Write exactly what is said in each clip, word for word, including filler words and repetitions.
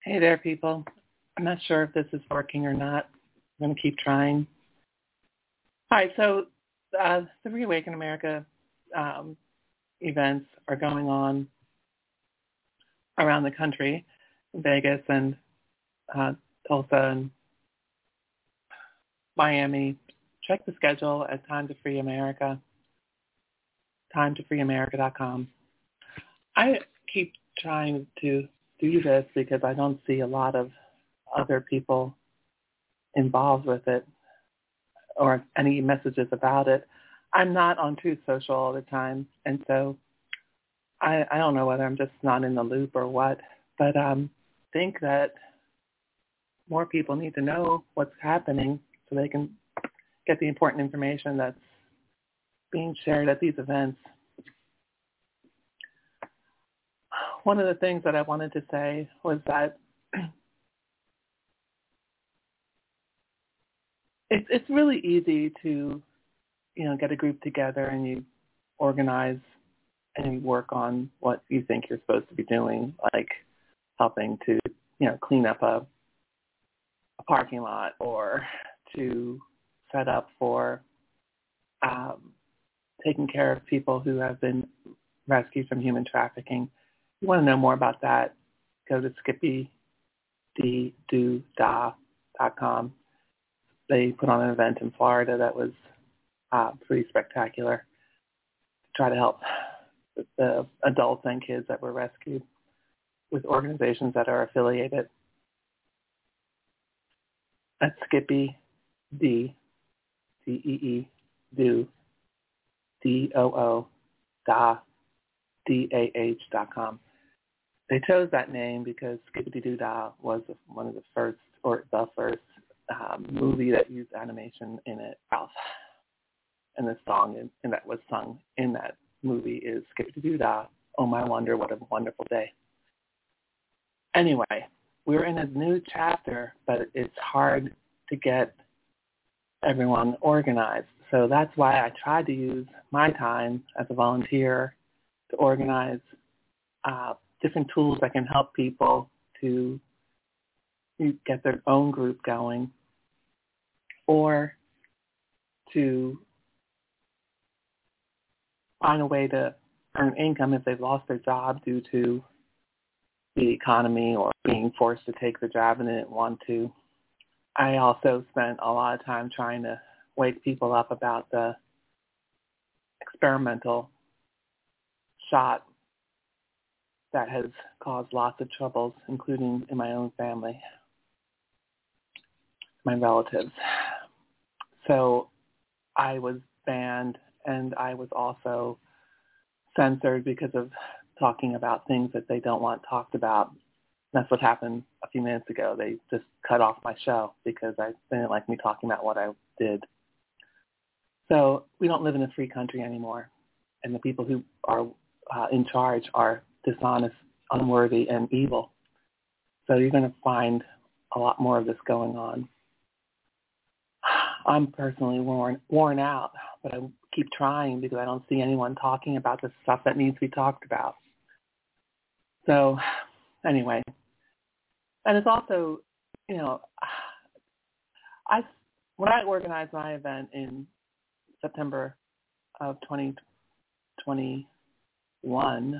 Hey there, people. I'm not sure if this is working or not. I'm going to keep trying. All right, so uh, the Reawaken America um, events are going on around the country, in Vegas and uh, Tulsa and Miami. Check the schedule at Time to Free America, time to free america dot com. I keep trying to do this because I don't see a lot of other people involved with it or any messages about it. I'm not on Truth Social all the time, and so I, I don't know whether I'm just not in the loop or what, but um, think that more people need to know what's happening so they can get the important information that's being shared at these events. One of the things that I wanted to say was that it's it's really easy to, you know, get a group together and you organize and you work on what you think you're supposed to be doing, like helping to, you know, clean up a, a parking lot or to set up for um, taking care of people who have been rescued from human trafficking. If you want to know more about that, go to skippy d do da dot com. They put on an event in Florida that was uh, pretty spectacular to try to help the adults and kids that were rescued with organizations that are affiliated. At Skippy D, D E E, do, D O O, da, D A H dot com. They chose that name because Skippity Doo Dah was one of the first, or the first, um, movie that used animation in it. And the song in, in that was sung in that movie is Skippity Doo Dah, Oh My Wonder, What a Wonderful Day. Anyway, we're in a new chapter, but it's hard to get everyone organized. So that's why I tried to use my time as a volunteer to organize uh, different tools that can help people to get their own group going or to find a way to earn income if they've lost their job due to the economy or being forced to take the job and they didn't want to. I also spent a lot of time trying to wake people up about the experimental shot that has caused lots of troubles, including in my own family, my relatives. So I was banned and I was also censored because of talking about things that they don't want talked about. That's what happened a few minutes ago. They just cut off my show because I, they didn't like me talking about what I did. So we don't live in a free country anymore. And the people who are uh, in charge are dishonest, unworthy, and evil. So you're going to find a lot more of this going on. I'm personally worn, worn out, but I keep trying because I don't see anyone talking about the stuff that needs to be talked about. So anyway, and it's also, you know, I when I organized my event in September of twenty twenty-one,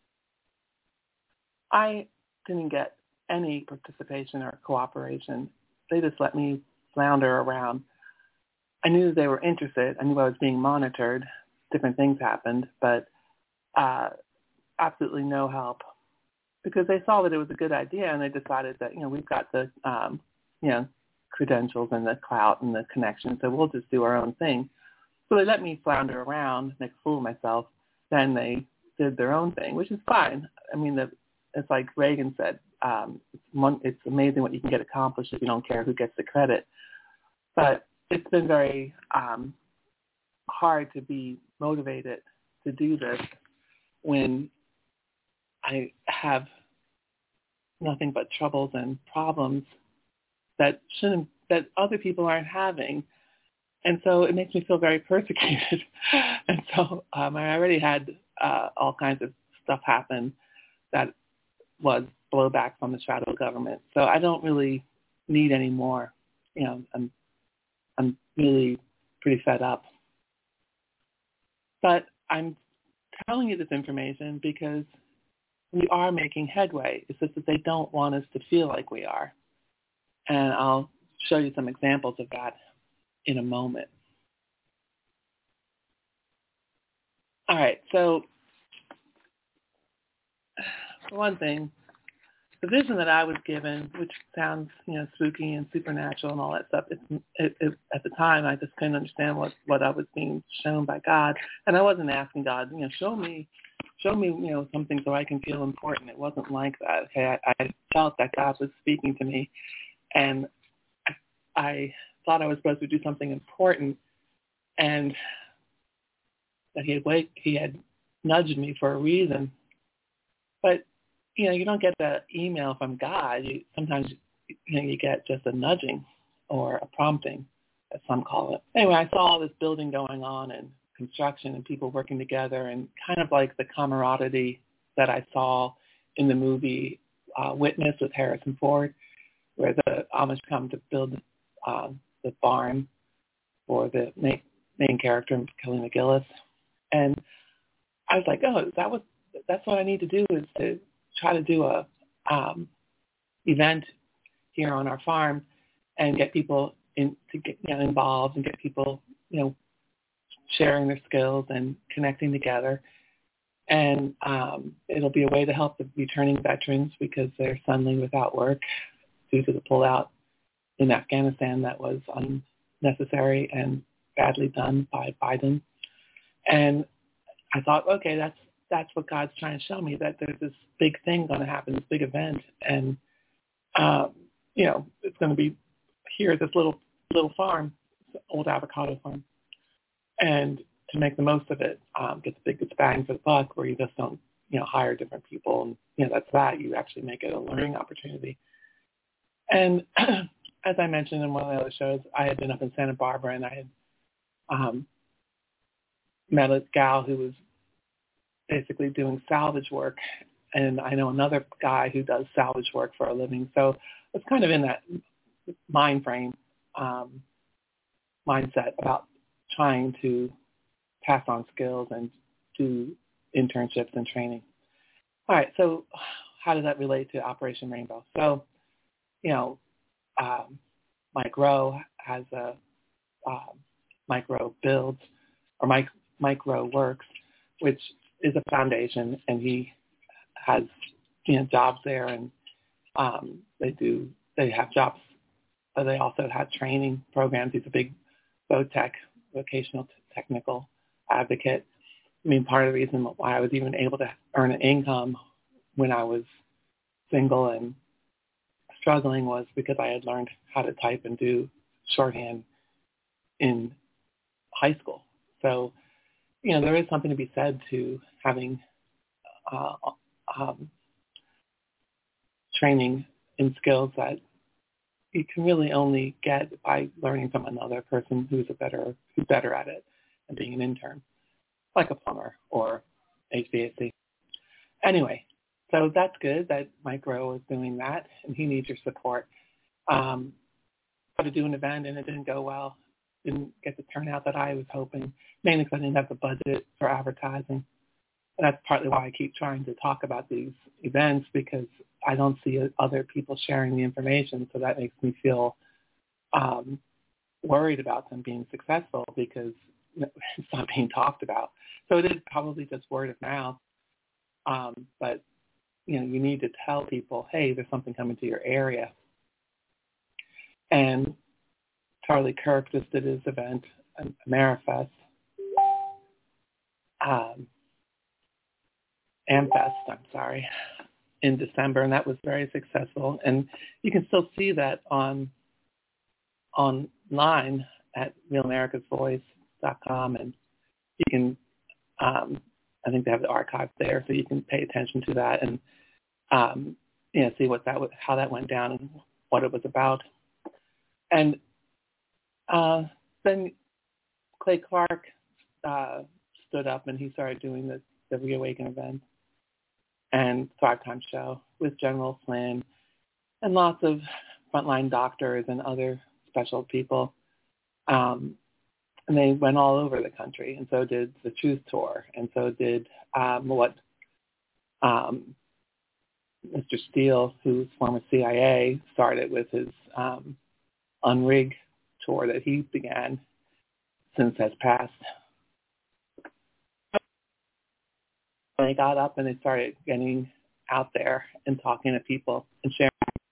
I didn't get any participation or cooperation. They just let me flounder around. I knew they were interested. I knew I was being monitored. Different things happened, but uh, absolutely no help because they saw that it was a good idea and they decided that, you know, we've got the, um, you know, credentials and the clout and the connection, so we'll just do our own thing. So they let me flounder around, make a fool of myself. Then they did their own thing, which is fine. I mean, the, it's like Reagan said, um, it's, one, it's amazing what you can get accomplished if you don't care who gets the credit. But it's been very um, hard to be motivated to do this when I have nothing but troubles and problems that shouldn't, that other people aren't having. And so it makes me feel very persecuted. And so um, I already had uh, all kinds of stuff happen that was blowback from the shadow government. So I don't really need any more. You know, I'm I'm really pretty fed up. But I'm telling you this information because we are making headway. It's just that they don't want us to feel like we are. And I'll show you some examples of that in a moment. All right, so for one thing, the vision that I was given, which sounds, you know, spooky and supernatural and all that stuff, it, it, it, at the time I just couldn't understand what, what I was being shown by God. And I wasn't asking God, you know, show me, show me, you know, something so I can feel important. It wasn't like that. Okay, I, I felt that God was speaking to me, and I, I thought I was supposed to do something important, and that he had wake, he had nudged me for a reason. But you know, you don't get the email from God. You, sometimes you know, you get just a nudging or a prompting, as some call it. Anyway, I saw all this building going on and construction and people working together, and kind of like the camaraderie that I saw in the movie uh, Witness with Harrison Ford, where the Amish come to build uh, the barn for the main, main character, Kelly McGillis. And I was like, oh, that was that's what I need to do, is to try to do a um, event here on our farm and get people in to get you know, involved and get people, you know, sharing their skills and connecting together. And um, it'll be a way to help the returning veterans because they're suddenly without work due to the pullout in Afghanistan that was unnecessary and badly done by Biden. And I thought, okay, that's that's what God's trying to show me, that there's this big thing going to happen, this big event, and um, you know, it's going to be here at this little little farm, old avocado farm, and to make the most of it, um, get the biggest bang for the buck, where you just don't, you know, hire different people, and you know, that's that. You actually make it a learning opportunity. And as I mentioned in one of the other shows, I had been up in Santa Barbara, and I had um, met a gal who was basically doing salvage work, and I know another guy who does salvage work for a living. So it's kind of in that mind frame, um, mindset about trying to pass on skills and do internships and training. All right, so how does that relate to Operation Rainbow? So, you know, um, Mike Rowe has a um, Mike Rowe Builds, or Mike Mike Rowe Works, which is a foundation, and he has, you know, jobs there, and um, they do they have jobs, but they also have training programs. He's a big VOTEC, vocational technical advocate. I mean, part of the reason why I was even able to earn an income when I was single and struggling was because I had learned how to type and do shorthand in high school. So, you know, there is something to be said to having uh, um, training in skills that you can really only get by learning from another person who's a better who's better at it and being an intern, like a plumber or H V A C. Anyway, so that's good that Mike Rowe is doing that, and he needs your support. Um, tried to do an event, and it didn't go well. Didn't get the turnout that I was hoping, mainly because I didn't have the budget for advertising. And that's partly why I keep trying to talk about these events, because I don't see other people sharing the information, so that makes me feel um, worried about them being successful because it's not being talked about. So it is probably just word of mouth, um, but you know, you need to tell people, hey, there's something coming to your area. And Charlie Kirk just did his event, Amerifest, um, Amfest, I'm sorry, in December, and that was very successful. And you can still see that on online at real americas voice dot com, and you can, um, I think they have the archive there, so you can pay attention to that and um, you know, see what that how that went down and what it was about. And uh, then Clay Clark uh, stood up and he started doing the, the Reawaken event. and Thrive Time Show with General Flynn and lots of frontline doctors and other special people. Um, and they went all over the country, and so did the Truth Tour, and so did um, what um, Mister Steele, who's former C I A, started with his um, Unrig tour that he began, since has passed. They got up and they started getting out there and talking to people and sharing.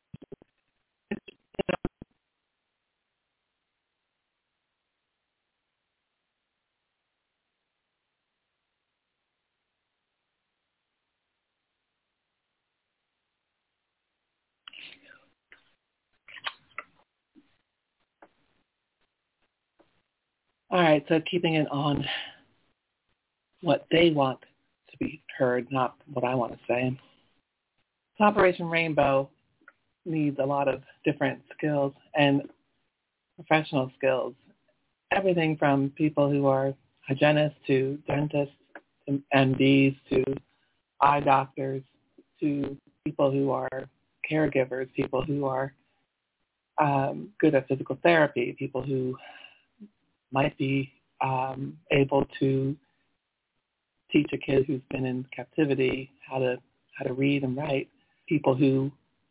All right, so keeping it on what they want to be heard, not what I want to say. So Operation Rainbow needs a lot of different skills and professional skills, everything from people who are hygienists to dentists to M Ds to eye doctors to people who are caregivers, people who are um, good at physical therapy, people who might be um, able to teach a kid who's been in captivity how to how to read and write, people who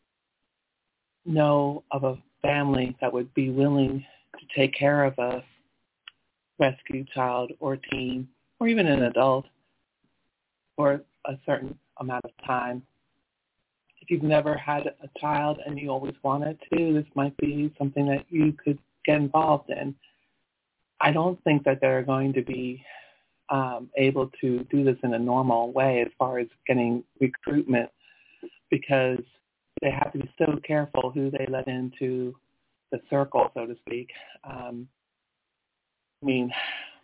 know of a family that would be willing to take care of a rescued child or teen or even an adult for a certain amount of time. If you've never had a child and you always wanted to, this might be something that you could get involved in. I don't think that they're going to be um, able to do this in a normal way as far as getting recruitment, because they have to be so careful who they let into the circle, so to speak. Um, I mean,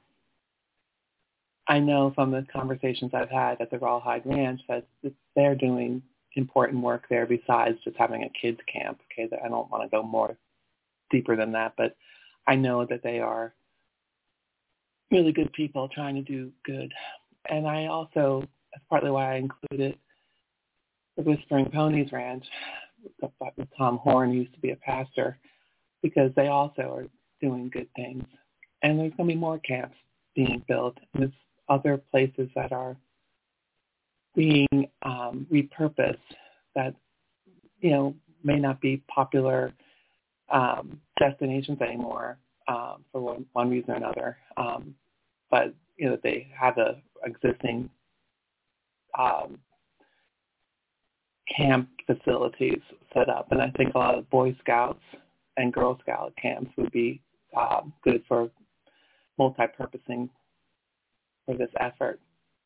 I know from the conversations I've had at the Rawhide Ranch that they're doing important work there besides just having a kids camp. Okay, I don't want to go more deeper than that, but I know that they are really good people trying to do good. And I also, that's partly why I included the Whispering Ponies Ranch with Tom Horn, who used to be a pastor, because they also are doing good things. And there's going to be more camps being built. And there's other places that are being um, repurposed that, you know, may not be popular um, destinations anymore um, for one, one reason or another. Um, but, you know, they have a existing um, camp facilities set up. And I think a lot of Boy Scouts and Girl Scout camps would be um, good for multi-purposing for this effort.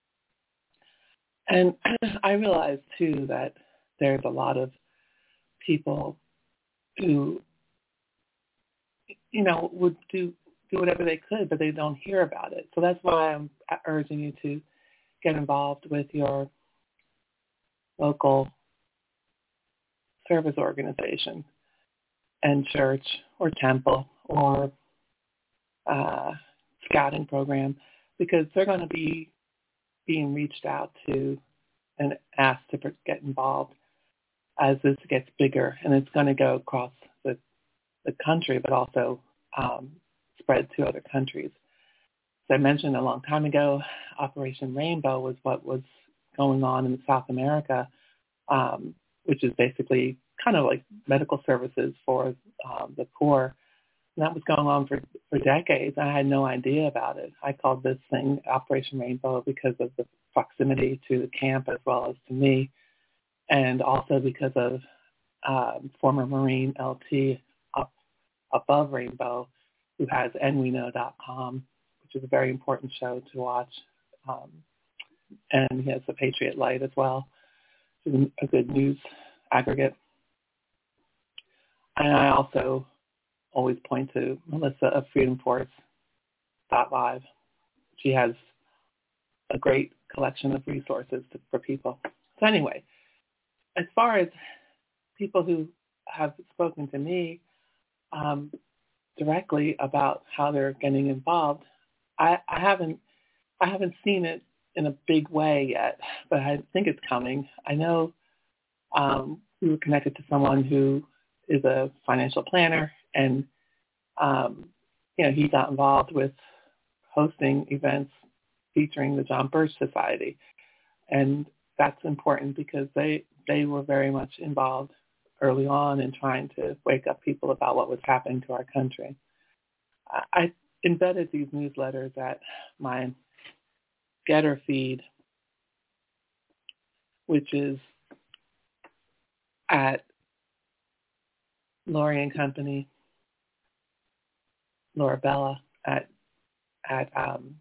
And I realize, too, that there's a lot of people who, you know, would do, do whatever they could, but they don't hear about it. So that's why I'm urging you to get involved with your local service organization and church or temple or uh, scouting program, because they're going to be being reached out to and asked to get involved as this gets bigger, and it's going to go across the, the country, but also um, spread to other countries. As I mentioned a long time ago, Operation Rainbow was what was going on in South America, um, which is basically kind of like medical services for um, the poor. And that was going on for, for decades. I had no idea about it. I called this thing Operation Rainbow because of the proximity to the camp as well as to me, and also because of um, former Marine L T up above Rainbow, who has N We Know dot com, which is a very important show to watch. Um, and he has the Patriot Light as well, which is a good news aggregate. And I also always point to Melissa of freedom force dot live. She has a great collection of resources to, for people. So anyway, as far as people who have spoken to me um, directly about how they're getting involved, I, I haven't I haven't seen it in a big way yet, but I think it's coming. I know um, we were connected to someone who is a financial planner, and um, you know, he got involved with hosting events featuring the John Birch Society, and that's important because they they were very much involved early on in trying to wake up people about what was happening to our country. I, I embedded these newsletters at my Getter feed, which is at Lori and Company, Laura Bella at at um,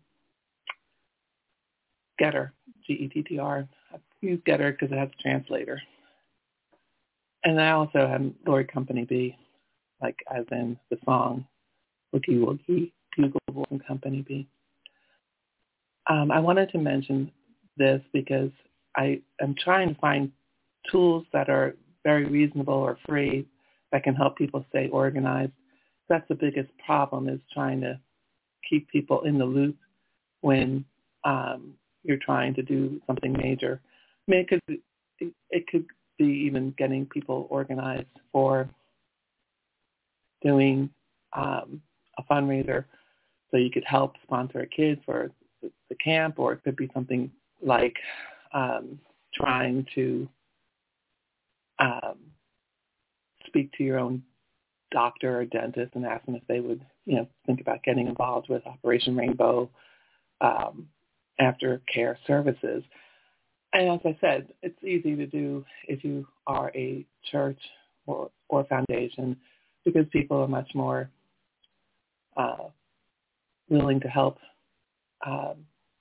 Getter, G E T T R. I use Getter because it has a translator. And I also have Lori Company B, like as in the song, Woogie Woogie, Google and Company B. Um, I wanted to mention this because I am trying to find tools that are very reasonable or free that can help people stay organized. That's the biggest problem, is trying to keep people in the loop when um, you're trying to do something major. I mean, it could, it, it could be even getting people organized for doing um, a fundraiser so you could help sponsor a kid for the, the camp, or it could be something like um, trying to um, speak to your own doctor or dentist and ask them if they would, you know, think about getting involved with Operation Rainbow um, aftercare services. And as I said, it's easy to do if you are a church or, or foundation, because people are much more uh, willing to help um,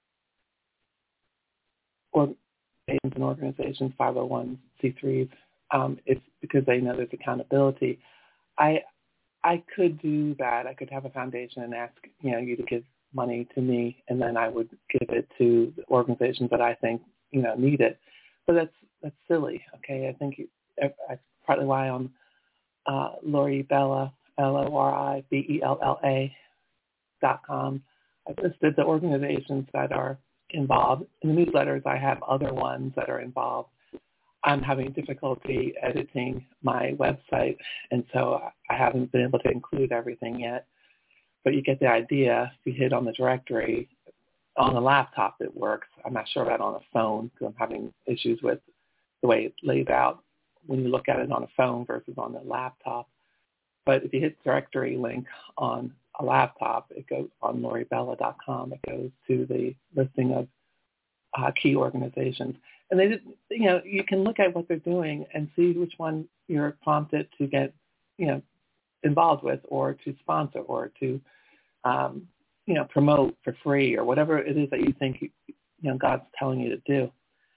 or and organizations, five oh one c threes. Um, it's because they know there's accountability. I I could do that. I could have a foundation and ask, you know, you to give money to me, and then I would give it to the organizations that I think, you know, need it. But that's that's silly. Okay, I think that's partly why on uh, Lori Bella, L O R I B E L L A dot com, I listed the organizations that are involved. In the newsletters, I have other ones that are involved. I'm having difficulty editing my website, and so I haven't been able to include everything yet. But you get the idea. If you hit on the directory, on the laptop it works. I'm not sure about on a phone, because I'm having issues with the way it's laid out when you look at it on a phone versus on the laptop. But if you hit the directory link on a laptop, it goes on lori bella dot com. It goes to the listing of uh, key organizations. And they, just, you know, you can look at what they're doing and see which one you're prompted to get, you know, involved with, or to sponsor, or to, um, you know, promote for free, or whatever it is that you think, you know, God's telling you to do.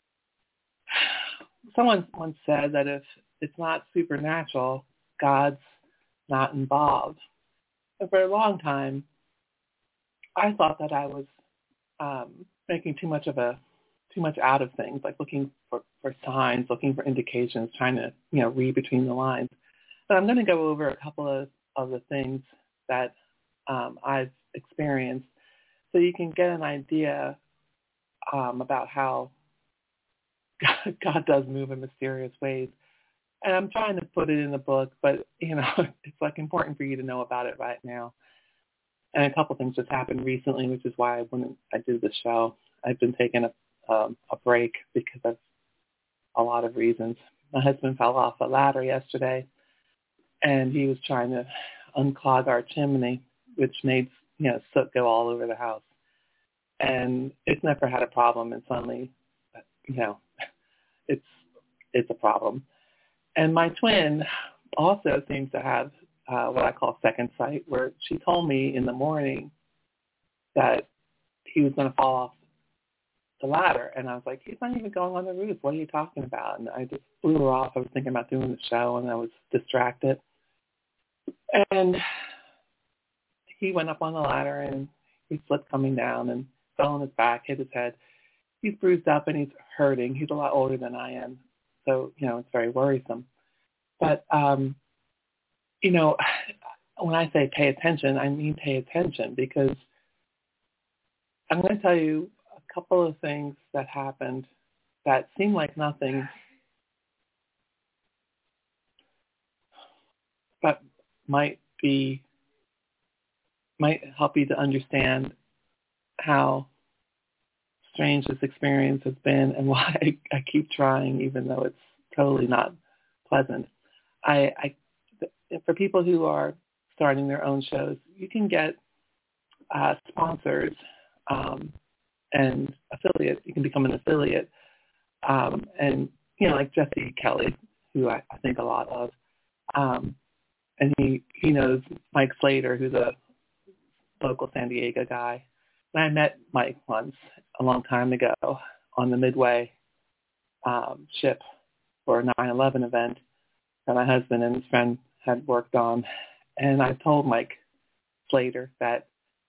Someone once said that if it's not supernatural, God's not involved. And for a long time, I thought that I was um, making too much of a too much out of things, like looking for, for signs, looking for indications, trying to, you know, read between the lines. But I'm going to go over a couple of, of the things that um, I've experienced so you can get an idea um, about how God, God does move in mysterious ways. And I'm trying to put it in the book, but, you know, it's like important for you to know about it right now. And a couple things just happened recently, which is why when I did the show, I've been taking a Um, a break because of a lot of reasons. My husband fell off a ladder yesterday, and he was trying to unclog our chimney, which made, you know, soot go all over the house. And it's never had a problem, and suddenly, you know, it's it's a problem. And my twin also seems to have uh, what I call second sight, where she told me in the morning that he was going to fall off the ladder, and I was like, he's not even going on the roof. What are you talking about? And I just blew her off. I was thinking about doing the show, and I was distracted. And he went up on the ladder, and he slipped coming down and fell on his back, hit his head. He's bruised up, and he's hurting. He's a lot older than I am, so, you know, it's very worrisome. But, um, you know, when I say pay attention, I mean pay attention, because I'm going to tell you couple of things that happened that seemed like nothing, but might be might help you to understand how strange this experience has been and why I, I keep trying, even though it's totally not pleasant. I, I for people who are starting their own shows, you can get uh, sponsors um, and affiliates. You can become an affiliate, um, and you know, like Jesse Kelly, who I, I think a lot of, um, and he he knows Mike Slater, who's a local San Diego guy. And I met Mike once a long time ago on the Midway um, ship for a nine eleven event that my husband and his friend had worked on. And I told Mike Slater that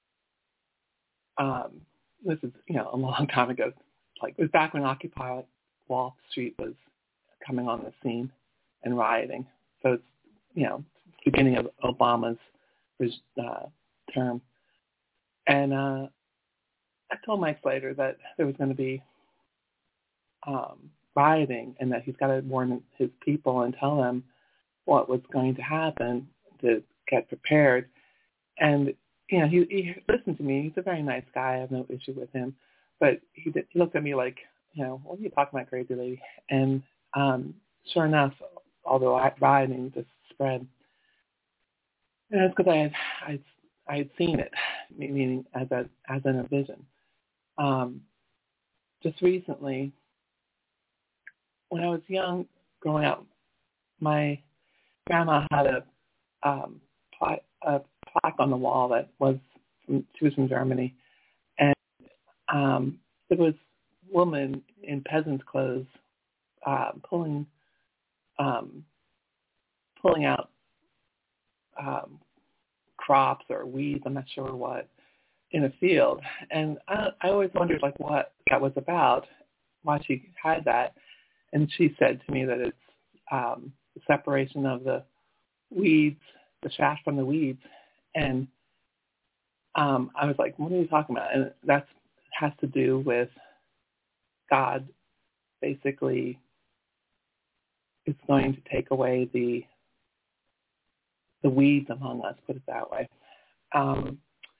um, this is, you know, a long time ago. Like, it was back when Occupy Wall Street was coming on the scene and rioting. So it's, you know, beginning of Obama's uh, term. And uh, I told Mike Slater that there was going to be um, rioting and that he's got to warn his people and tell them what was going to happen to get prepared. And, you know, he, he listened to me. He's a very nice guy. I have no issue with him. But he, did, he looked at me like, you know, what are you talking about, crazy lady? And um, sure enough, although rioting just spread, and that's because I had, I, I had seen it, meaning as a as in a vision. Um, just recently, when I was young, growing up, my grandma had a, um, pla- a plaque on the wall that was from, she was from Germany, and um, there was a woman in peasant's clothes uh, pulling um, pulling out um, crops or weeds, I'm not sure what, in a field. And I, I always wondered like what that was about, why she had that. And she said to me that it's um, the separation of the weeds, the chaff from the weeds. And um, I was like, what are you talking about? And that has to do with God basically is going to take away the the weeds among us, put it that way. Um,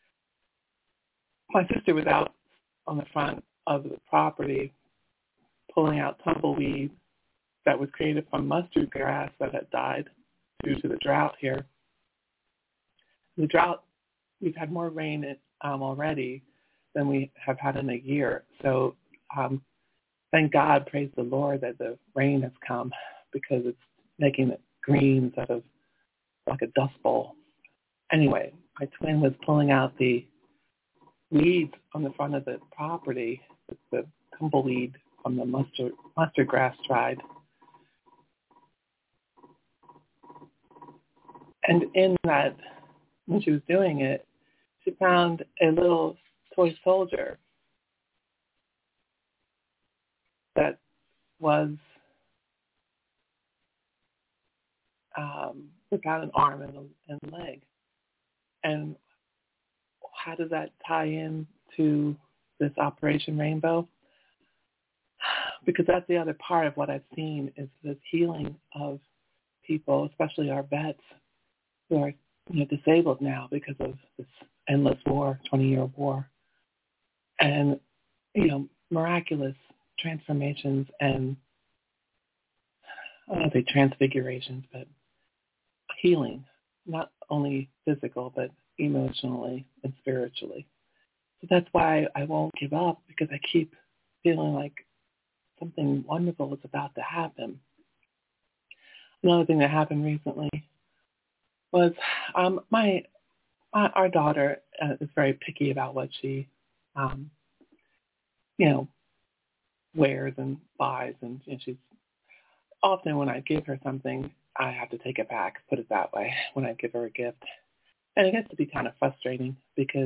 my sister was out on the front of the property pulling out tumbleweed that was created from mustard grass that had died due to the drought here. The drought, we've had more rain um, already than we have had in a year. So um, thank God, praise the Lord that the rain has come because it's making it green instead of like a dust bowl. Anyway, my twin was pulling out the weeds on the front of the property, the tumbleweed from the mustard, mustard grass tried. And in that, when she was doing it, she found a little toy soldier that was um, without an arm and a and leg. And how does that tie in to this Operation Rainbow? Because that's the other part of what I've seen is this healing of people, especially our vets who are, you know, disabled now because of this endless war, twenty-year war. And, you know, miraculous transformations and, I don't want to say transfigurations, but healing, not only physical, but emotionally and spiritually. So that's why I won't give up, because I keep feeling like something wonderful is about to happen. Another thing that happened recently was um, my, my our daughter uh, is very picky about what she, um, you know, wears and buys, and, and she's often when I give her something, I have to take it back, put it that way, when I give her a gift. And it gets to be kind of frustrating because,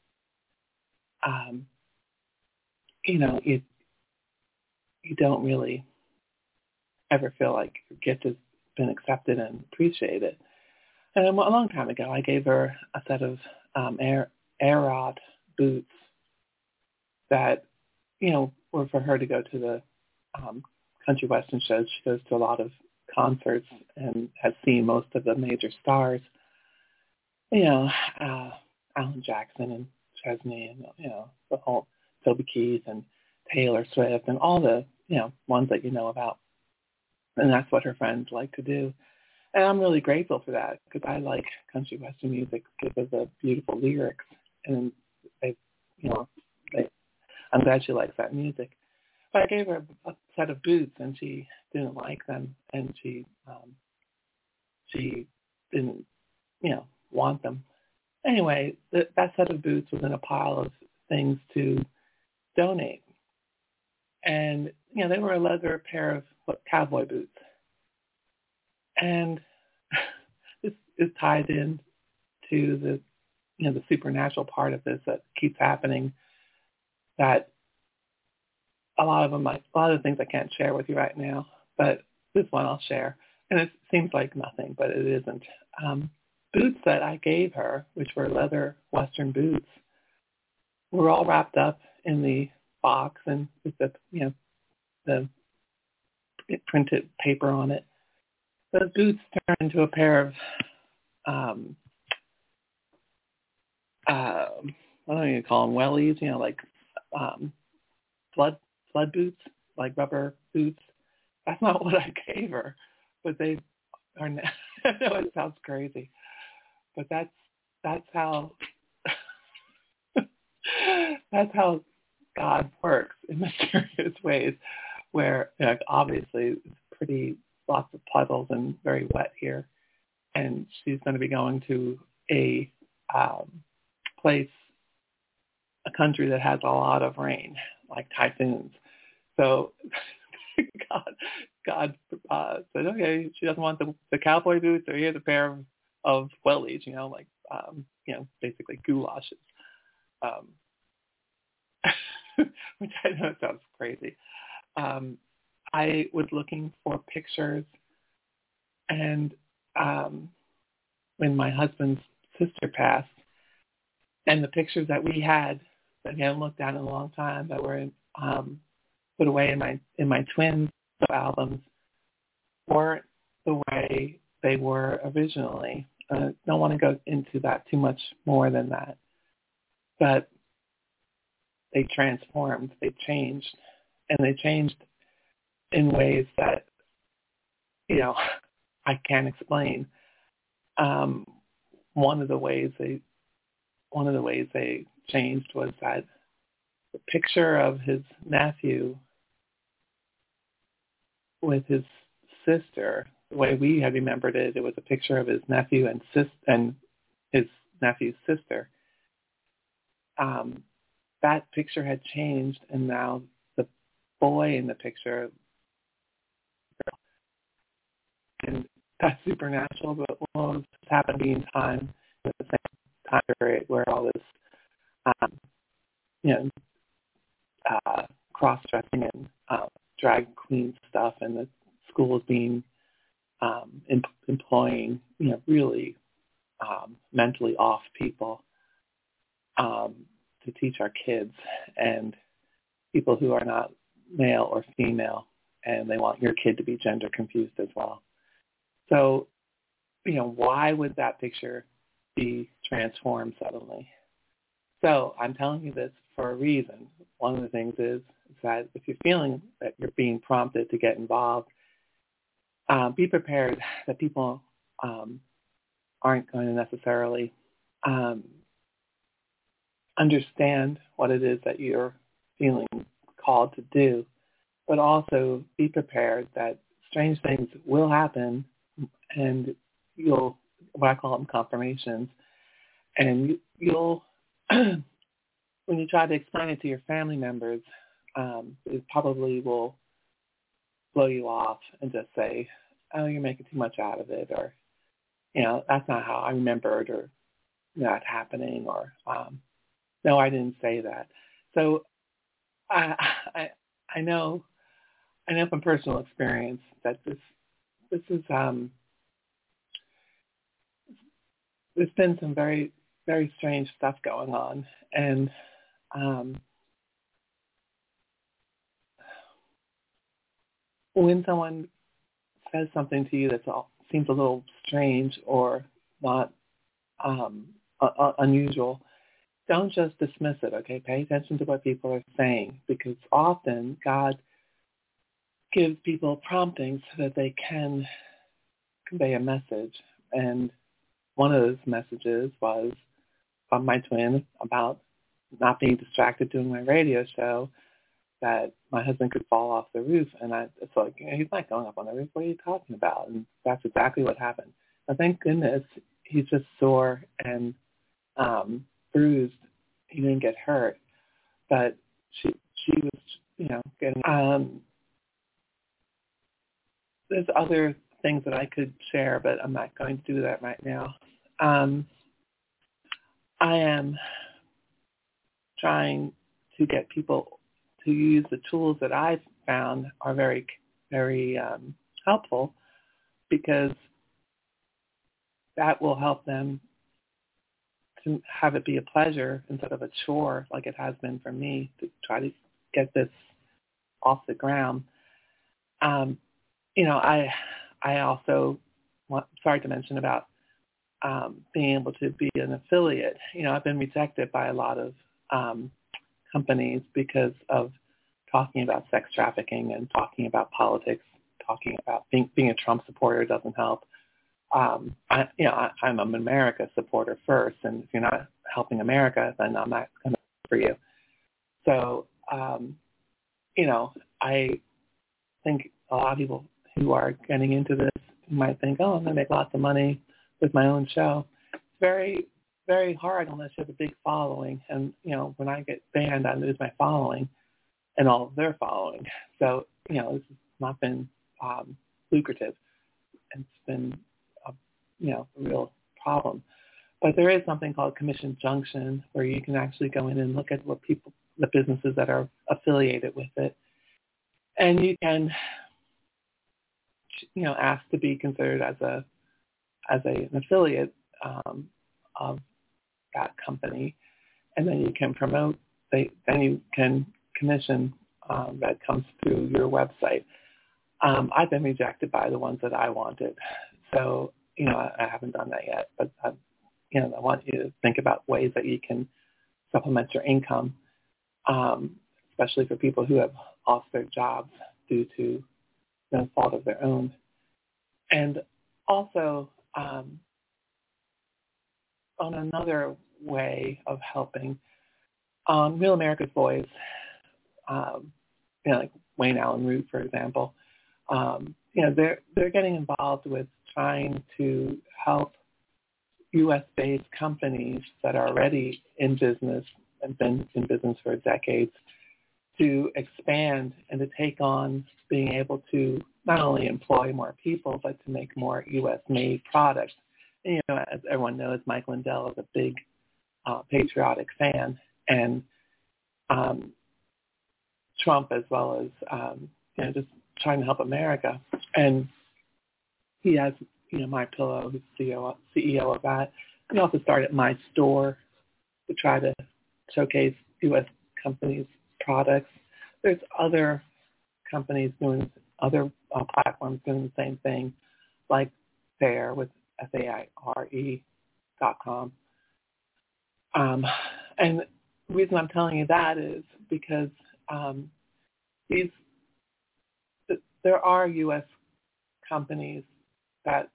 um, you know, you, you don't really ever feel like your gift has been accepted and appreciated. And a long time ago, I gave her a set of um, Air Airrod boots that you know, or for her to go to the um, country western shows. She goes to a lot of concerts and has seen most of the major stars. You know, uh, Alan Jackson and Chesney and, you know, the whole Toby Keith and Taylor Swift and all the, you know, ones that you know about. And that's what her friends like to do. And I'm really grateful for that because I like country western music because of the beautiful lyrics. And they, you know, they, I'm glad she likes that music. But I gave her a set of boots and she didn't like them, and she um, she didn't, you know, want them. Anyway, th- that set of boots was in a pile of things to donate. And, you know, they were a leather pair of what, cowboy boots. And this is tied in to the, you know, the supernatural part of this that keeps happening, that a lot of them, I, a lot of the things I can't share with you right now, but this one I'll share. And it seems like nothing, but it isn't. Um, boots that I gave her, which were leather Western boots, were all wrapped up in the box and with the, you know, the printed paper on it. Those boots turned into a pair of, um, uh, I don't even call them wellies, you know, like um, flood flood boots, like rubber boots. That's not what I gave her, but they are. Now, I know it sounds crazy, but that's that's how that's how God works in mysterious ways. Where, you know, obviously it's pretty lots of puddles and very wet here, and she's going to be going to a um, place, a country that has a lot of rain, like typhoons. So God, God uh, said, okay, she doesn't want the, the cowboy boots, or here's a pair of, of wellies, you know, like, um, you know, basically goulashes, um, which I know sounds crazy. Um, I was looking for pictures, and um, when my husband's sister passed, and the pictures that we had that we hadn't looked at in a long time that were in, um, put away in my in my twins albums weren't the way they were originally. I uh, don't want to go into that too much more than that, but they transformed, they changed, and they changed in ways that, you know, I can't explain. Um, one of the ways they one of the ways they changed was that the picture of his nephew with his sister, the way we had remembered it, it was a picture of his nephew and sis and his nephew's sister. Um, that picture had changed, and now the boy in the picture, and that's supernatural, but what was happening in time at the same time period where all this, um, you know, uh, cross-dressing and uh, drag queen stuff, and the schools being um, em- employing, you know, really um, mentally off people um, to teach our kids, and people who are not male or female, and they want your kid to be gender confused as well. So, you know, why would that picture be transformed suddenly? So I'm telling you this for a reason. One of the things is, is that if you're feeling that you're being prompted to get involved, uh, be prepared that people um, aren't going to necessarily um, understand what it is that you're feeling called to do, but also be prepared that strange things will happen, and you'll, what I call them confirmations, and you, you'll, when you try to explain it to your family members, um, it probably will blow you off and just say, oh, you're making too much out of it, or, you know, that's not how I remembered, or that happening, or, um, no, I didn't say that. So I, I, I know, I know from personal experience that this, this is, um, there's been some very, very strange stuff going on, and um, when someone says something to you that seems a little strange or not um, uh, unusual, don't just dismiss it, okay? Pay attention to what people are saying, because often God gives people promptings so that they can convey a message. And one of those messages was from my twin about not being distracted doing my radio show, that my husband could fall off the roof. And I, it's like, you know, he's not going up on the roof. What are you talking about? And that's exactly what happened. Now, thank goodness he's just sore and um, bruised. He didn't get hurt. But she she was, you know, getting... Um, there's other things that I could share, but I'm not going to do that right now. Um, I am trying to get people to use the tools that I've found are very, very um, helpful, because that will help them to have it be a pleasure instead of a chore like it has been for me to try to get this off the ground. Um, you know, I I also want, sorry to mention about um, being able to be an affiliate. You know, I've been rejected by a lot of um, companies because of talking about sex trafficking and talking about politics, talking about being, being a Trump supporter doesn't help. Um, I, you know, I, I'm an America supporter first, and if you're not helping America, then I'm not going to vote for you. So, um, you know, I think a lot of people who are getting into this might think, oh, I'm going to make lots of money with my own show. It's very, very hard unless you have a big following. And, you know, when I get banned, I lose my following and all of their following. So, you know, this has not been um, lucrative. It's been, a, you know, a real problem. But there is something called Commission Junction, where you can actually go in and look at what people, the businesses that are affiliated with it. And you can, you know, ask to be considered as a as a, an affiliate um, of that company, and then you can promote. They, then you can commission um, that comes through your website. Um, I've been rejected by the ones that I wanted, so you know I, I haven't done that yet. But I, you know, I want you to think about ways that you can supplement your income, um, especially for people who have lost their jobs due to no fault of their own. And also, um, on another way of helping, um, Real America's Voice, um, you know, like Wayne Allen Root, for example, um, you know, they're they're getting involved with trying to help U S-based companies that are already in business and been in business for decades to expand and to take on being able to not only employ more people, but to make more U S-made products. And, you know, as everyone knows, Mike Lindell is a big uh, patriotic fan, and um, Trump as well as, um, you know, just trying to help America. And he has, you know, My Pillow, who's C E O of that. He also started My Store to try to showcase U S companies' products. There's other companies doing, other uh, platforms doing the same thing, like FAIR with F A I R E dot com. Um, and the reason I'm telling you that is because um, these there are U S companies that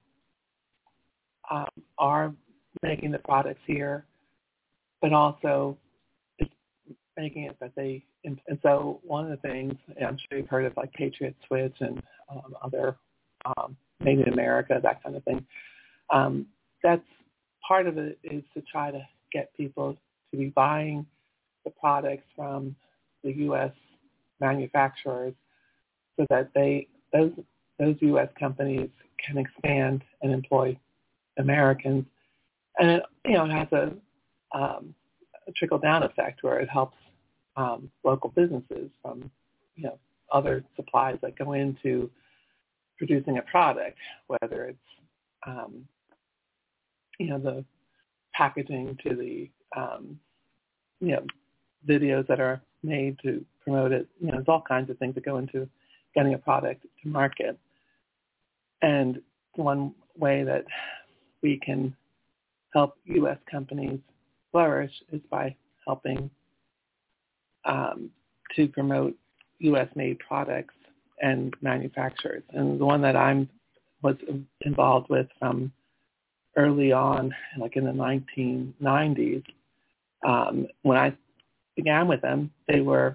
um, are making the products here, but also it's making it that they, and, and so one of the things, and I'm sure you've heard of like Patriot Switch and um, other um, Made in America, that kind of thing. Um, that's part of it, is to try to get people to be buying the products from the U S manufacturers so that they those those U S companies can expand and employ Americans. And it, you know, it has a, um, a trickle-down effect where it helps um, local businesses from, you know, other supplies that go into producing a product, whether it's, um, you know, the packaging to the, um, you know, videos that are made to promote it. You know, there's all kinds of things that go into getting a product to market. And one way that we can help U S companies flourish is by helping um, to promote U S-made products and manufacturers. And the one that I'm was involved with from early on, like in the nineteen nineties, um, when I began with them, they were,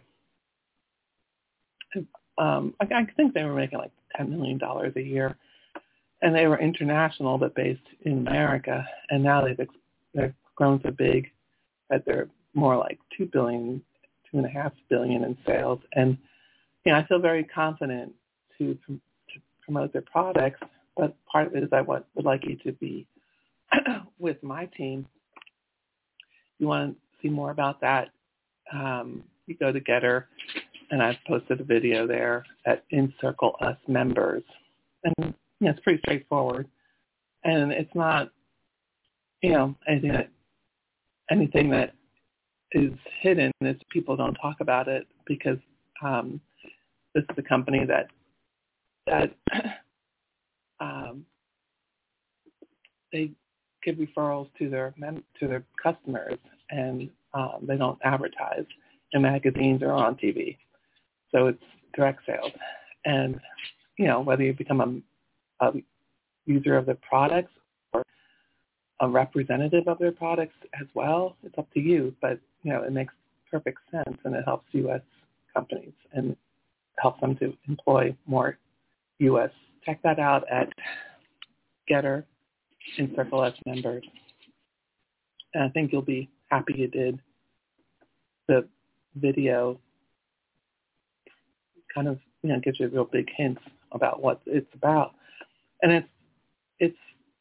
um, I, I think they were making like ten million dollars a year. And they were international, but based in America. And now they've, they've grown so big that they're more like two billion, two and a half billion in sales. And, you know, I feel very confident to, to promote their products, but part of it is I want, would like you to be with my team. You want to see more about that, um, you go to Getter, and I've posted a video there at Encircle Us Members. And yeah, it's pretty straightforward, and it's not, you know, anything that anything that is hidden. Is people don't talk about it because um, this is a company that that um, they give referrals to their mem- to their customers, and um, they don't advertise in magazines or on T V. So it's direct sales, and you know, whether you become a a user of the products or a representative of their products as well, it's up to you. But, you know, it makes perfect sense, and it helps U S companies and helps them to employ more U S. Check that out at Getter, Encircle Us Members. And I think you'll be happy you did. The video kind of, you know, gives you real big hints about what it's about. And it's it's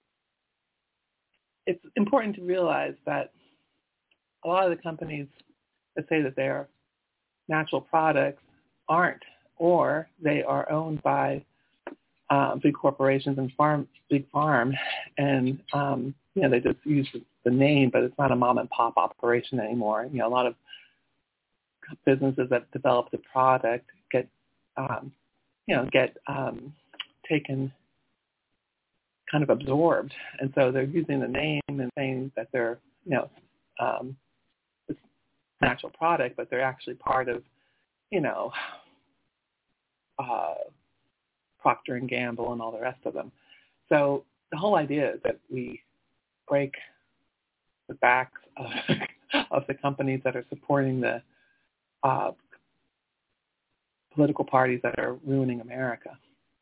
it's important to realize that a lot of the companies that say that they're natural products aren't, or they are owned by uh, big corporations and farm, big farm, and um, you know, they just use the name, but it's not a mom and pop operation anymore. You know, a lot of businesses that develop the product get um, you know get um, taken. kind of absorbed, and so they're using the name and saying that they're, you know, um, this natural product, but they're actually part of, you know, uh, Procter and Gamble and all the rest of them. So the whole idea is that we break the backs of, of the companies that are supporting the uh, political parties that are ruining America.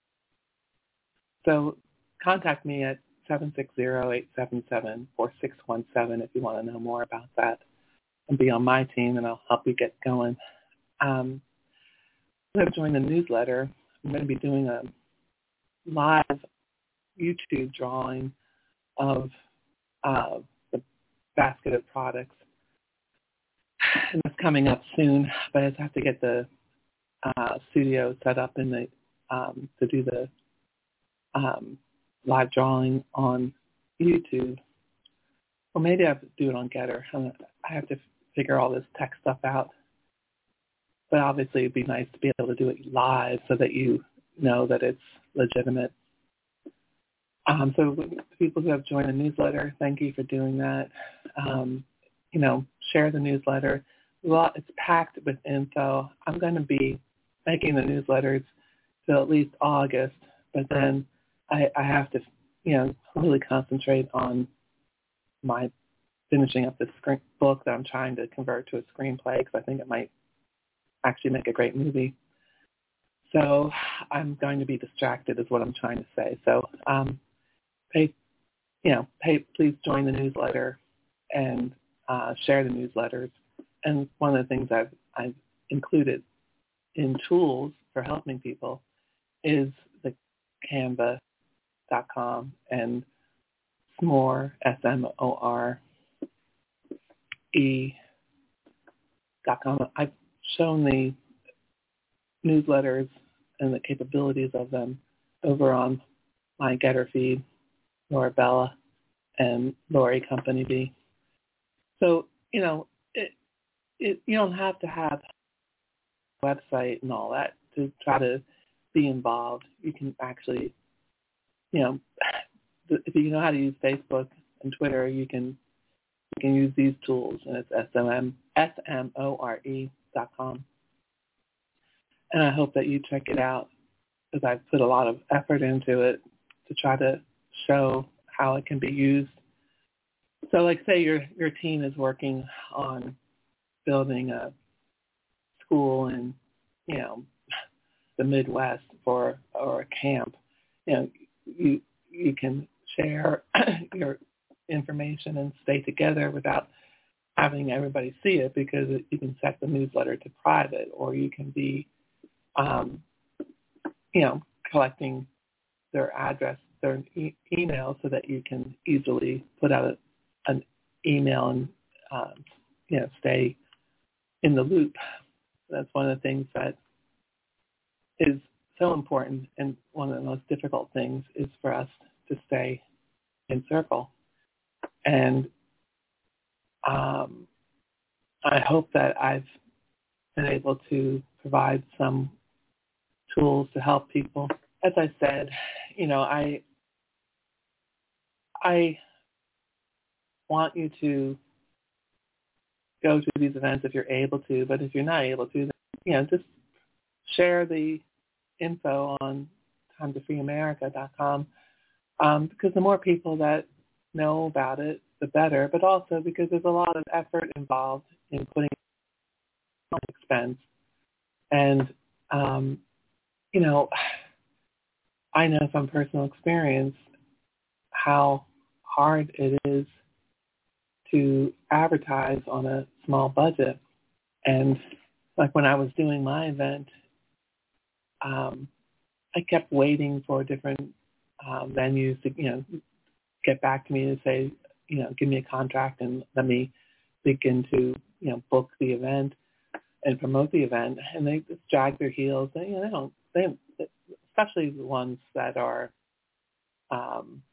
So contact me at seven six zero, eight seven seven, four six one seven if you want to know more about that and be on my team, and I'll help you get going. Um, I'm going to join the newsletter. I'm going to be doing a live YouTube drawing of uh, the basket of products. And that's coming up soon, but I just have to get the uh, studio set up in the um, to do the um, live drawing on YouTube. Or maybe I have to do it on Getter. I have to figure all this tech stuff out. But obviously it'd be nice to be able to do it live so that you know that it's legitimate. Um, so people who have joined the newsletter, thank you for doing that. Um, you know, share the newsletter. Well, it's packed with info. I'm going to be making the newsletters till at least August, but then I, I have to, you know, really concentrate on my finishing up this screen, book that I'm trying to convert to a screenplay because I think it might actually make a great movie. So I'm going to be distracted is what I'm trying to say. So um, pay, you know, pay, please join the newsletter and uh, share the newsletters. And one of the things I've, I've included in tools for helping people is the Canva dot com and Smore, S M O R E dot com. I've shown the newsletters and the capabilities of them over on my Getter feed, Laura Bella and Lori Company B. So, you know, it, it, you don't have to have a website and all that to try to be involved. You can actually, you know, if you know how to use Facebook and Twitter, you can you can use these tools, and it's S M O R E dot com. And I hope that you check it out, because I've put a lot of effort into it to try to show how it can be used. So, like, say your your team is working on building a school in, you know, the Midwest for or a camp. You know, you you can share your information and stay together without having everybody see it, because it, you can set the newsletter to private, or you can be, um, you know, collecting their address, their e- email, so that you can easily put out a, an email and, um, you know, stay in the loop. That's one of the things that is so important, and one of the most difficult things is for us to stay in circle. And um, I hope that I've been able to provide some tools to help people. As I said, you know, I I want you to go to these events if you're able to, but if you're not able to, then, you know, just share the info on time to free america dot com, um, because the more people that know about it, the better, but also because there's a lot of effort involved in putting on expense. And, um, you know, I know from personal experience how hard it is to advertise on a small budget. And like when I was doing my event, um, I kept waiting for different um, venues to, you know, get back to me and say, you know, give me a contract and let me begin to, you know, book the event and promote the event. And they just drag their heels. They, you know, they don't, they don't, especially the ones that are, um,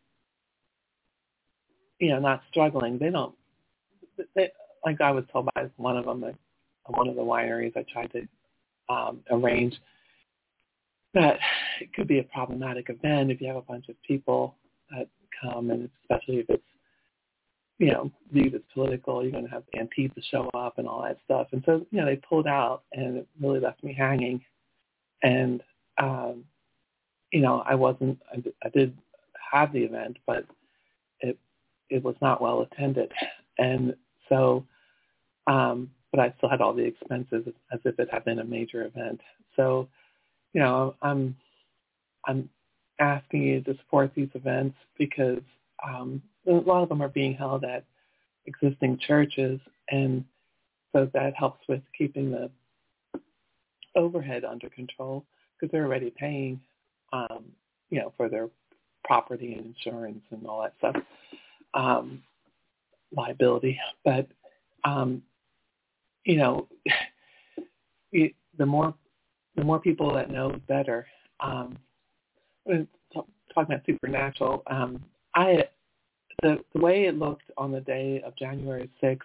you know, not struggling. They don't, they, like I was told by one of them, like one of the wineries I tried to um, arrange, that it could be a problematic event if you have a bunch of people that come, and especially if it's, you know, viewed as political, you're going to have Antifa show up and all that stuff. And so, you know, they pulled out, and it really left me hanging. And, um, you know, I wasn't, I, I did have the event, but it it was not well attended. And so, um, but I still had all the expenses as if it had been a major event. So, you know, I'm I'm asking you to support these events, because um, a lot of them are being held at existing churches, and so that helps with keeping the overhead under control, because they're already paying, um, you know, for their property and insurance and all that stuff, um, liability. But um, you know, it, the more the more people that know, the better. Um, talking about supernatural, um, I the the way it looked on the day of January sixth,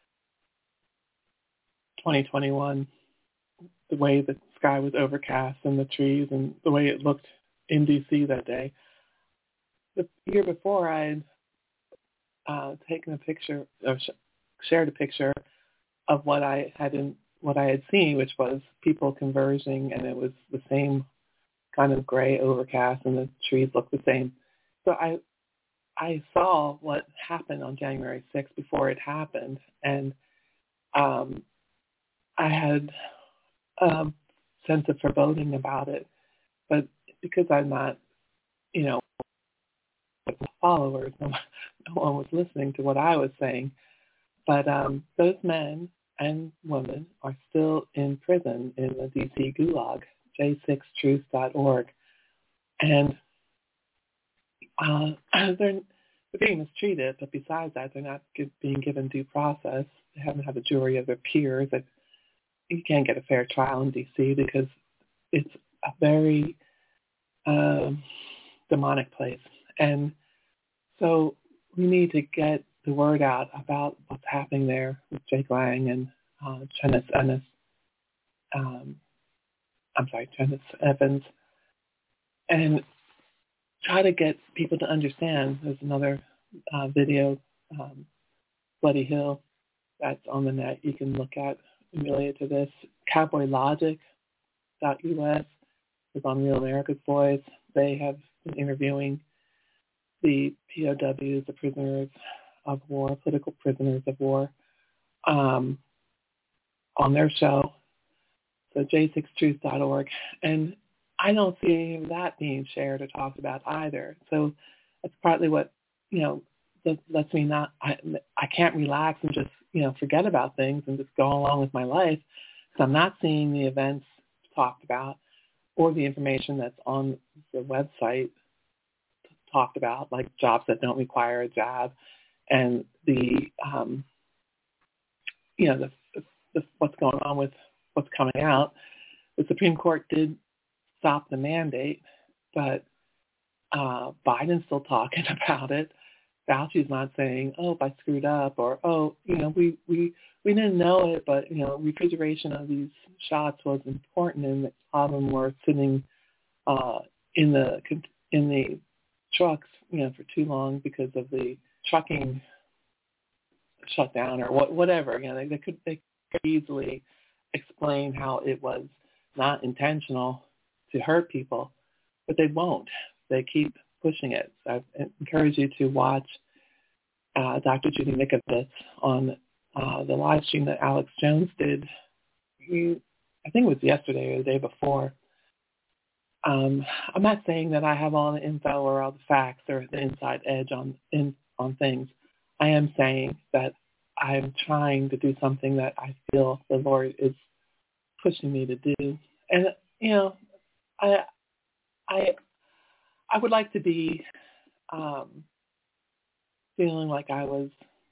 twenty twenty-one, the way the sky was overcast and the trees, and the way it looked in D C that day. The year before, I had uh, taken a picture or sh- shared a picture of what I had in what I had seen, which was people converging, and it was the same kind of gray overcast, and the trees looked the same. So I I saw what happened on January sixth before it happened, and um, I had a sense of foreboding about it. But because I'm not, you know, followers, no, no one was listening to what I was saying. But um, those men and women are still in prison in the D C Gulag, j six truth dot org. And uh, they're, they're being mistreated, but besides that, they're not give, being given due process. They haven't had a jury of their peers. That you can't get a fair trial in D C because it's a very um, demonic place. And so we need to get the word out about what's happening there with Jake Lang and uh, Janice Ennis. Um, I'm sorry, Janice Evans. and try to get people to understand. There's another uh, video, um, Bloody Hill, that's on the net you can look at related to this. Cowboy Logic dot U S is on Real America's Voice. They have been interviewing the P O Ws, the prisoners of war, political prisoners of war, um, on their show, so j six truth dot org. And I don't see any of that being shared or talked about either. So that's partly what, you know, that lets me not, I, I can't relax and just, you know, forget about things and just go along with my life, because I'm not seeing the events talked about or the information that's on the website talked about, like jobs that don't require a job, and the, um, you know, the, the, the what's going on with what's coming out. The Supreme Court did stop the mandate, but uh, Biden's still talking about it. Fauci's not saying, oh, I screwed up, or, oh, you know, we, we, we didn't know it, but, you know, refrigeration of these shots was important, and a lot of them were sitting uh, in the in the trucks, you know, for too long because of the trucking shutdown or what, whatever. You know, they, they could they could easily explain how it was not intentional to hurt people, but they won't. They keep pushing it. So I encourage you to watch uh, Doctor Judy Mikovits on uh, the live stream that Alex Jones did. He, I think it was yesterday or the day before. Um, I'm not saying that I have all the info or all the facts or the inside edge on in, on things. I am saying that I'm trying to do something that I feel the Lord is pushing me to do. And, you know, I I I would like to be um, feeling like I was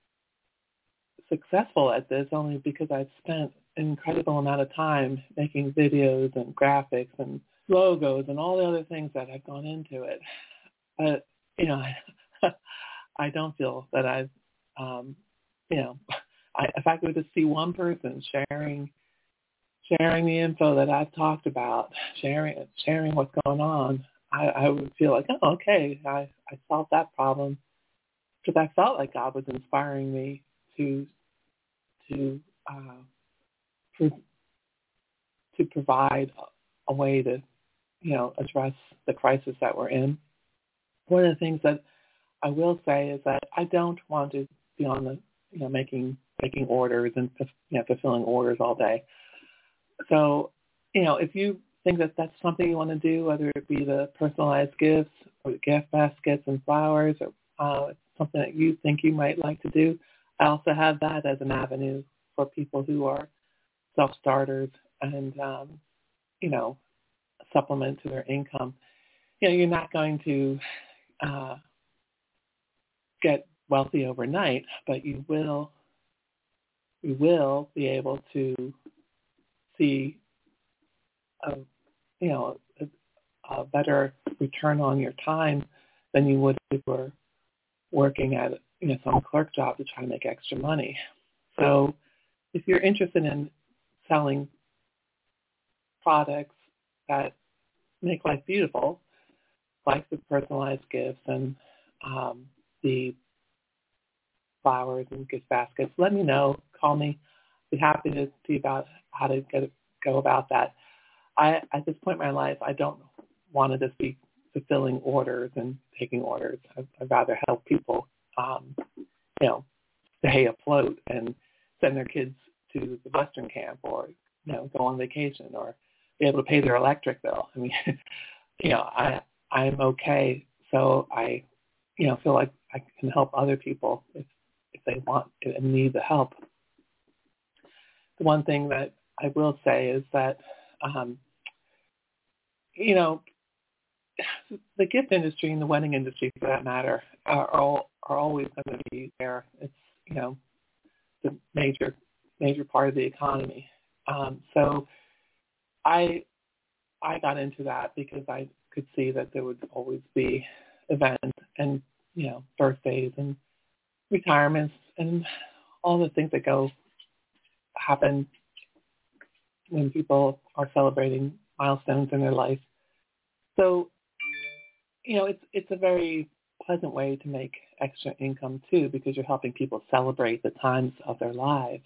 successful at this only because I've spent an incredible amount of time making videos and graphics and logos and all the other things that have gone into it. But, you know, I, I don't feel that I've, um, you know, I, if I could just see one person sharing sharing the info that I've talked about, sharing sharing what's going on, I, I would feel like, oh, okay, I, I solved that problem, because I felt like God was inspiring me to to uh, pro- to provide a, a way to, you know, address the crisis that we're in. One of the things that I will say is that I don't want to be on the, you know, making making orders and, you know, fulfilling orders all day. So, you know, if you think that that's something you want to do, whether it be the personalized gifts or the gift baskets and flowers, or uh, something that you think you might like to do, I also have that as an avenue for people who are self-starters and, um, you know, supplement to their income. You know, you're not going to uh, get wealthy overnight, but you will, you will be able to see a, you know, a, a better return on your time than you would if you were working at, you know, some clerk job to try to make extra money. So if you're interested in selling products that make life beautiful, like the personalized gifts and um, the flowers and gift baskets, let me know. Call me. I'd be happy to see about how to get, go about that. I, at this point in my life, I don't want to just be fulfilling orders and taking orders. I'd, I'd rather help people, um, you know, stay afloat and send their kids to the Western camp, or, you know, go on vacation, or be able to pay their electric bill. I mean, you know, I, I'm okay. So I, you know, feel like I can help other people if, if they want and need the help. The one thing that I will say is that, um, you know, the gift industry and the wedding industry, for that matter, are all are always going to be there. It's, you know, the major major part of the economy. Um, so I I got into that because I could see that there would always be events and, you know, birthdays and retirements and all the things that go happen when people are celebrating milestones in their life. So you know, it's it's a very pleasant way to make extra income too, because you're helping people celebrate the times of their lives.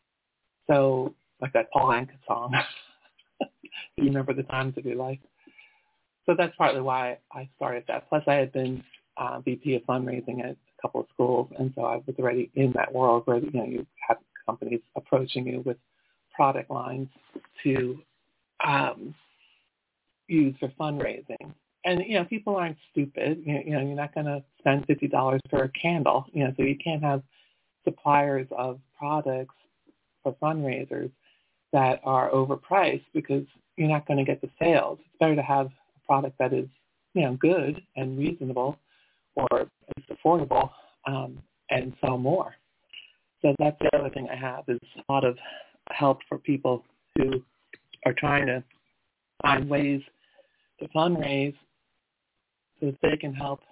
So, like that Paul Anka song, you remember the times of your life. So that's partly why I started that. Plus, I had been uh, V P of fundraising at a couple of schools, and so I was already in that world where, you know, you have companies approaching you with product lines to um, use for fundraising. And, you know, people aren't stupid. You know, you know you're not going to spend fifty dollars for a candle. You know, so you can't have suppliers of products for fundraisers that are overpriced, because you're not going to get the sales. It's better to have a product that is, you know, good and reasonable, or is affordable, um, and sell more. So that's the other thing I have, is a lot of help for people who are trying to find ways to fundraise so that they can help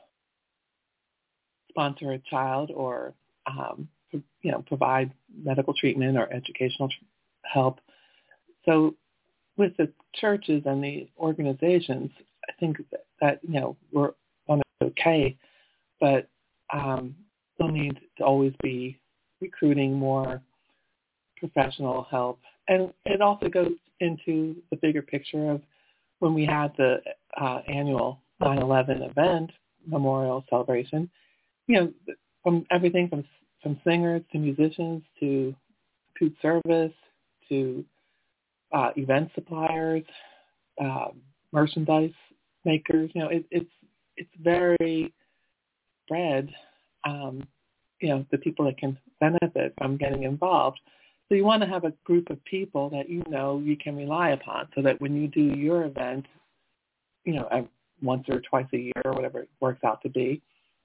sponsor a child, or um, you know, provide medical treatment or educational help. So with the churches and the organizations, I think that, that you know, we're on okay, but um, we'll need to always be recruiting more professional help. And it also goes into the bigger picture of when we had the uh, annual nine eleven event, memorial celebration, you know, from everything from from singers to musicians to food service to uh, event suppliers, uh, merchandise makers. You know, it, it's it's very spread. Um, you know, the people that can benefit from getting involved. So you want to have a group of people that you know you can rely upon, so that when you do your event, you know, once or twice a year or whatever it works out to be,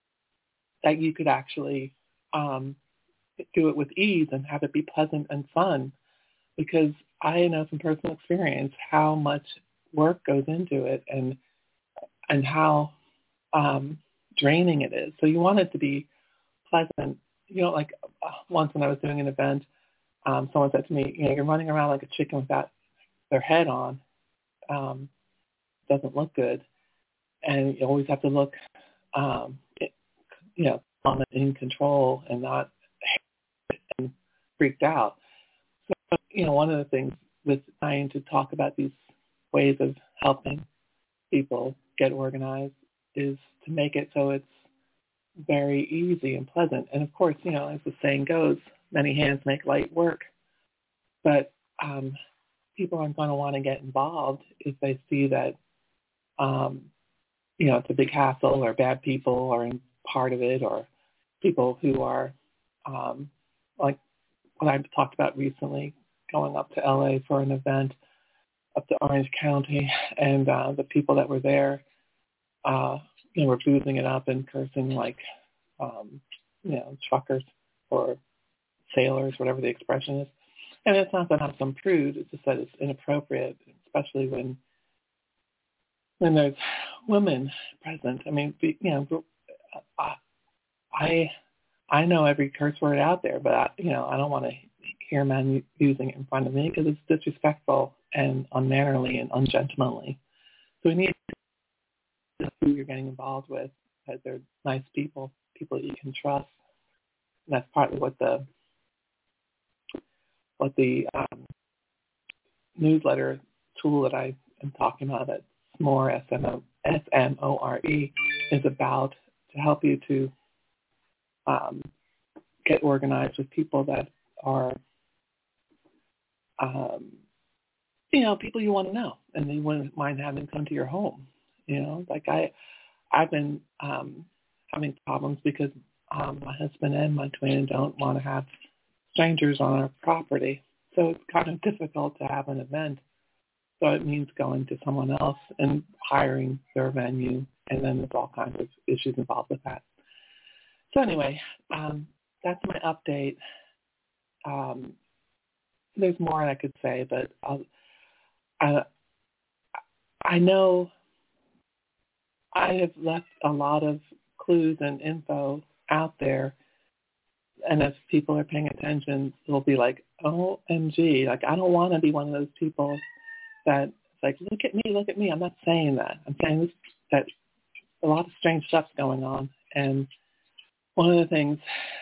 that you could actually um, do it with ease and have it be pleasant and fun. Because I know from personal experience how much work goes into it, and and how um, draining it is. So you want it to be pleasant. You know, like uh, once when I was doing an event, um, someone said to me, you know, you're running around like a chicken without their head on. Um, doesn't look good. And you always have to look, um, it, you know, calm and in control, and not and freaked out. So, you know, one of the things with trying to talk about these ways of helping people get organized is to make it so it's very easy and pleasant. And of course, you know, as the saying goes, many hands make light work. But um, people aren't going to want to get involved if they see that, um, you know, it's a big hassle, or bad people are in part of it, or people who are, um, like what I talked about recently, going up to L A for an event up to Orange County, and uh, the people that were there, uh, you know, were boozing it up and cursing like, um, you know, truckers or sailors, whatever the expression is. And it's not that I'm some prude, it's just that it's inappropriate, especially when when there's women present. I mean, you know, I I know every curse word out there, but I, you know, I don't want to hear men using it in front of me, because it's disrespectful and unmannerly and ungentlemanly. So we need to know who you're getting involved with, that they're nice people, people that you can trust. And that's partly what the what the um, newsletter tool that I am talking about, that SMORE, S M O R E, is about, to help you to um, get organized with people that are, um, you know, people you want to know, and you wouldn't mind having come to your home. You know, like I, I've been um, having problems because um, my husband and my twin don't want to have strangers on our property. So it's kind of difficult to have an event. So it means going to someone else and hiring their venue, and then there's all kinds of issues involved with that. So anyway, um, that's my update. Um, there's more I could say, but I'll, I, I know I have left a lot of clues and info out there, and if people are paying attention, they'll be like, O M G, like, I don't want to be one of those people that, like, look at me, look at me. I'm not saying that. I'm saying this, that a lot of strange stuff's going on. And one of the things,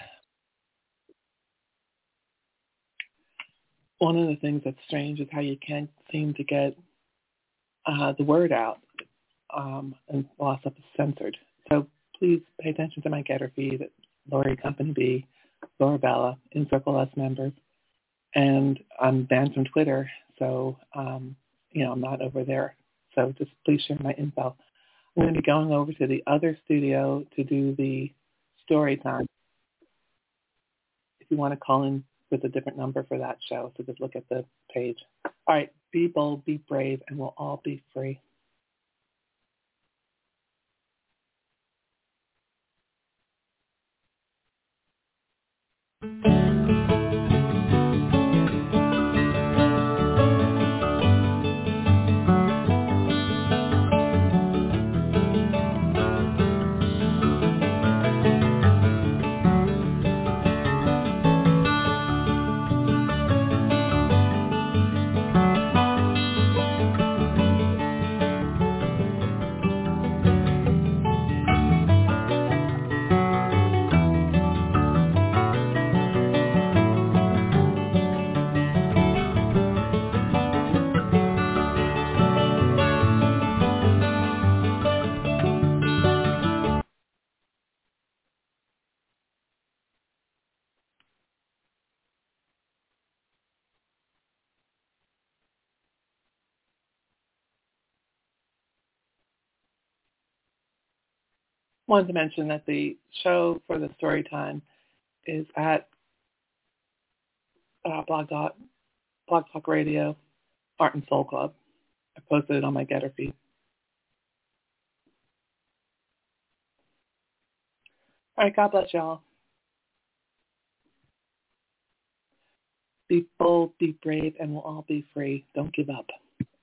one of the things that's strange is how you can't seem to get uh, the word out, um, and a lot of stuff is censored. So please pay attention to my Getter feed at Lori Company B, Laura Bella, In Circle S members. And I'm banned from Twitter, so, um, you know, I'm not over there. So just please share my info. I'm going to be going over to the other studio to do the story time. If you want to call in with a different number for that show, so just look at the page. All right, be bold, be brave, and we'll all be free. Wanted to mention that the show for the story time is at uh, blog, dot, blog Talk Radio, Art and Soul Club. I posted it on my Getter feed. All right, God bless y'all. Be bold, be brave, and we'll all be free. Don't give up.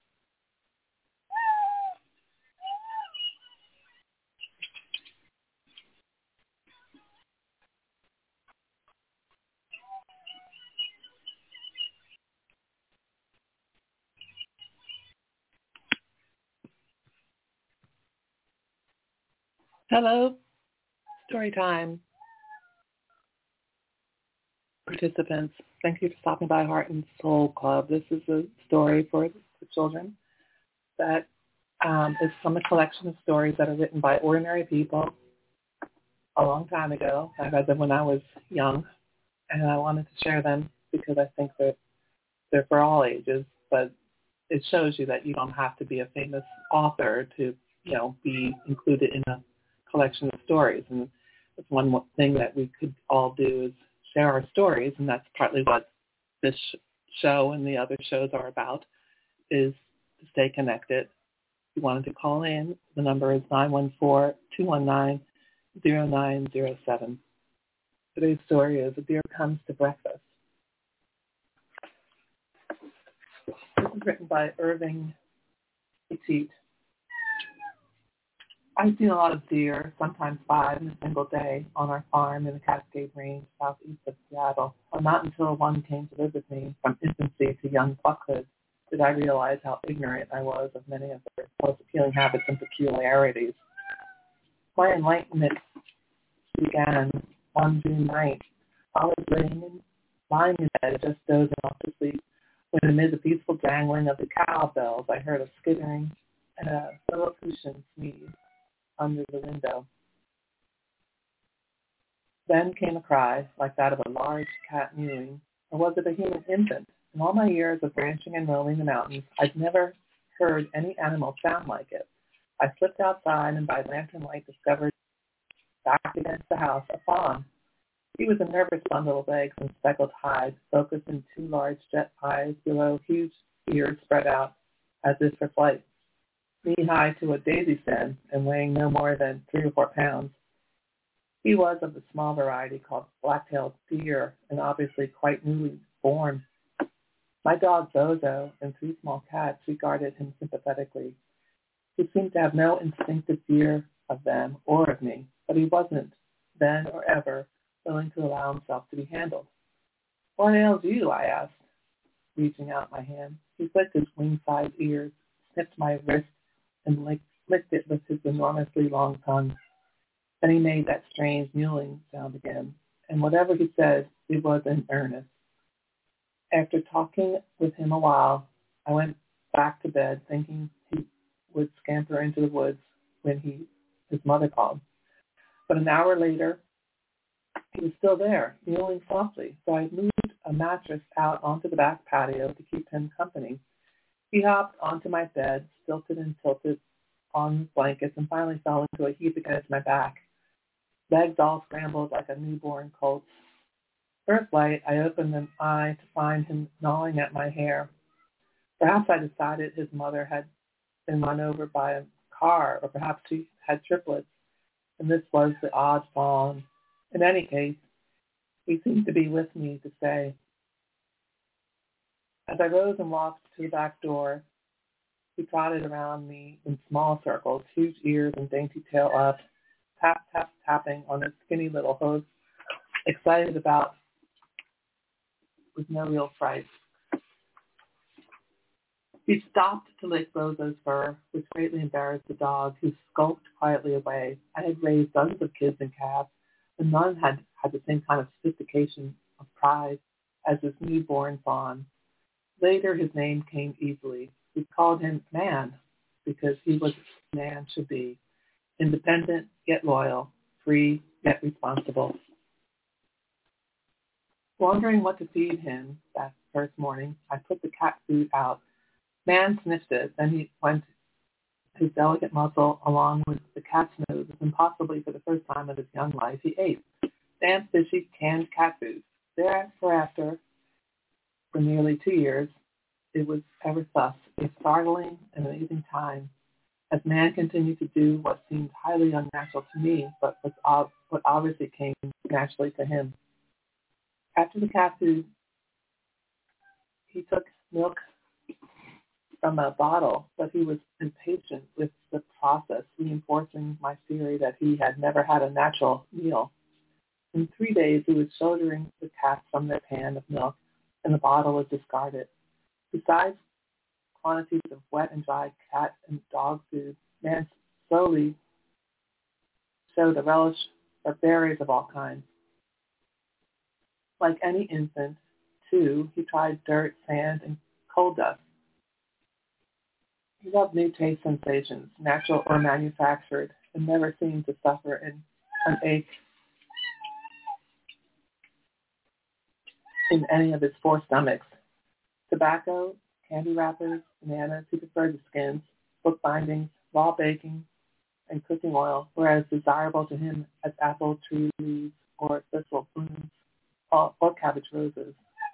Hello, story time participants. Thank you for stopping by Heart and Soul Club. This is a story for the children that um, is from a collection of stories that are written by ordinary people a long time ago. I read them when I was young, and I wanted to share them because I think that they're for all ages, but it shows you that you don't have to be a famous author to, you know, be included in a collection of stories. And it's one thing that we could all do is share our stories, and that's partly what this show and the other shows are about, is to stay connected. If you wanted to call in, the number is nine one four, two one nine, zero nine zero seven. Today's story is A Deer Comes to Breakfast. This is written by Irving Petit. I've seen a lot of deer, sometimes five in a single day, on our farm in the Cascade Range, southeast of Seattle. But not until one came to visit me from infancy to young buckhood did I realize how ignorant I was of many of their most appealing habits and peculiarities. My enlightenment began one June night. I was laying in, lying in bed, just dozing off to sleep, when amid the peaceful jangling of the cowbells, I heard a skittering and a Lilliputian sneeze under the window. Then came a cry, like that of a large cat mewing, or was it a human infant? In all my years of ranching and roaming the mountains, I'd never heard any animal sound like it. I slipped outside and by lantern light discovered back against the house a fawn. He was a nervous bundle of eggs and speckled hide, focused in two large jet eyes below huge ears spread out as if for flight. Knee-high to a daisy stem and weighing no more than three or four pounds. He was of the small variety called black-tailed deer and obviously quite newly born. My dog Zozo and three small cats regarded him sympathetically. He seemed to have no instinctive fear of them or of me, but he wasn't, then or ever, willing to allow himself to be handled. "What ails you?" I asked, reaching out my hand. He flicked his wing-sized ears, snipped my wrist, and licked, licked it with his enormously long tongue. Then he made that strange mewling sound again, and whatever he said, it was in earnest. After talking with him a while, I went back to bed, thinking he would scamper into the woods when he his mother called. But an hour later, he was still there, mewling softly, so I moved a mattress out onto the back patio to keep him company. He hopped onto my bed, stilted and tilted on blankets, and finally fell into a heap against my back. Legs all scrambled like a newborn colt's. First light, I opened an eye to find him gnawing at my hair. Perhaps I decided his mother had been run over by a car, or perhaps she had triplets, and this was the odd fawn. In any case, he seemed to be with me to stay. As I rose and walked to the back door, he trotted around me in small circles, huge ears and dainty tail up, tap, tap, tapping on his skinny little hooves, excited about with no real fright. He stopped to lick Bozo's fur, which greatly embarrassed the dog, who skulked quietly away. I had raised dozens of kids and calves, and none had had the same kind of sophistication of pride as this newborn fawn. Later, his name came easily. We called him Man, because he was as man should be, independent yet loyal, free yet responsible. Wondering what to feed him that first morning, I put the cat food out. Man sniffed it, then he went his delicate muzzle along with the cat's nose, and possibly for the first time in his young life, he ate damp, fishy, canned cat food. Thereafter, for nearly two years, it was ever thus, a startling and amazing time, as Man continued to do what seemed highly unnatural to me, but was ob- what obviously came naturally to him. After the cat food, he took milk from a bottle, but he was impatient with the process, reinforcing my theory that he had never had a natural meal. In three days, he was shouldering the cats from their pan of milk, and the bottle was discarded. Besides quantities of wet and dry cat and dog food, Man slowly showed a relish for berries of all kinds. Like any infant, too, he tried dirt, sand, and coal dust. He loved new taste sensations, natural or manufactured, and never seemed to suffer in an ache in any of his four stomachs. Tobacco, candy wrappers, bananas, he preferred the skins, book bindings, raw baking, and cooking oil were as desirable to him as apple tree leaves or thistle blooms or, or cabbage roses.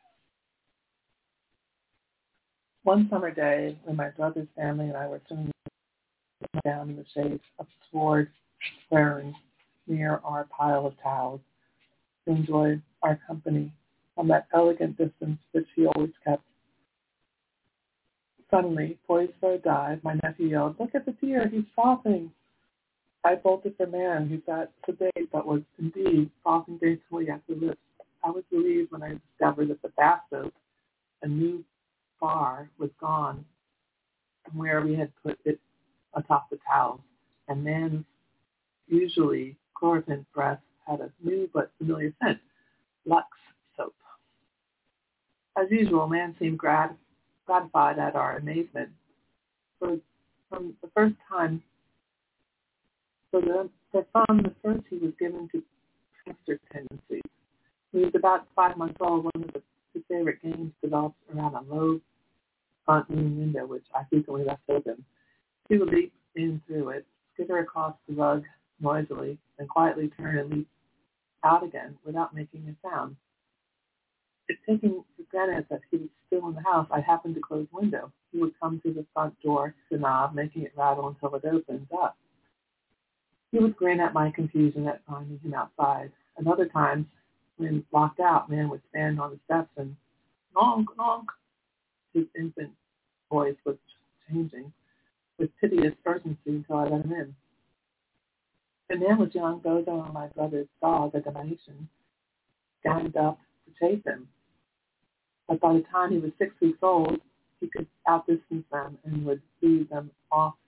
One summer day, when my brother's family and I were sitting down in the shade of sward squaring near our pile of towels to enjoy our company from that elegant distance which he always kept. Suddenly, poised for a dive, my nephew yelled, "Look at the deer, he's frothing!" I bolted for Man, who sat sedate but was indeed frothing gracefully at the lips. I was relieved when I discovered that the bath soap, a new bar, was gone from where we had put it atop the towel, and Man's usually chlorophene breath had a new but familiar scent, Lux soap. As usual, Man seemed grat- gratified at our amazement. For, from the first time, for, the, for from the first he was given to prankster tendencies. He was about five months old. One of the, his favorite games developed around a low front room window, which I frequently left open. He would leap in through it, skitter across the rug noisily, then quietly turn and leap out again without making a sound. It taking for granted that he was still in the house, I happened to close the window. He would come to the front door, the knob, making it rattle until it opened up. He would grin at my confusion at finding him outside. And other times, when locked out, Man would stand on the steps and honk, honk. His infant voice was changing with piteous urgency until I let him in. The Man was young. Bozo and my brother's dog, a Dalmatian, ganged up to chase him. But by the time he was six weeks old, he could outdistance them and would lead them off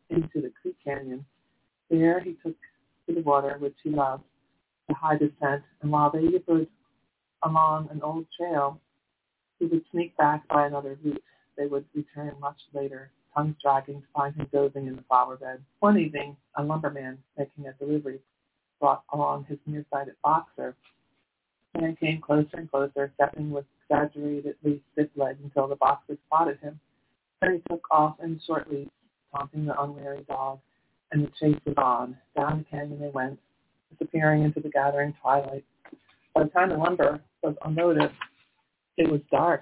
into the Creek Canyon. There he took to the water, which he loved, to hide his scent, and while they rode along an old trail, he would sneak back by another route. They would return much later, tongues dragging, to find him dozing in the flower bed. One evening, a lumberman making a delivery brought along his nearsighted boxer. The man came closer and closer, stepping with exaggeratedly stiff legs until the boxer spotted him. Then he took off in short leaps, taunting the unwary dog, and the chase was on. Down the canyon they went, disappearing into the gathering twilight. By the time the lumber was unloaded, it was dark,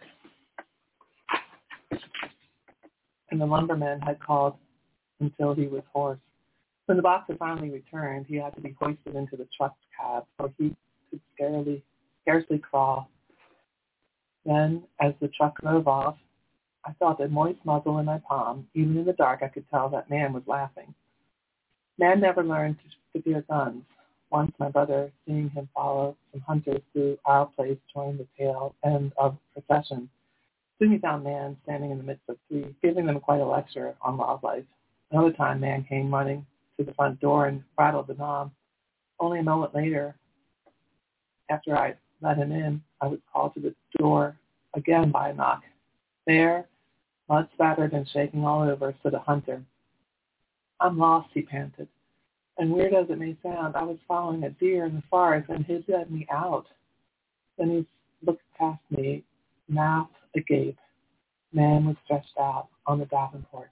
and the lumberman had called until he was hoarse. When the boxer finally returned, he had to be hoisted into the truck cab, for he could scarcely, scarcely crawl. Then, as the truck drove off, I felt a moist muzzle in my palm. Even in the dark, I could tell that Man was laughing. Man never learned to, to fear guns. Once my brother, seeing him follow some hunters through our place, joined the tail end of the procession. Soon he found Man standing in the midst of three, giving them quite a lecture on wildlife. Another time, Man came running to the front door and rattled the knob. Only a moment later, after I let him in, I was called to the door again by a knock. There, mud spattered and shaking all over, stood a hunter. "I'm lost," he panted. And weird as it may sound, I was following a deer in the forest, and he led me out. Then he looked past me, mouth agape. Man was stretched out on the davenport.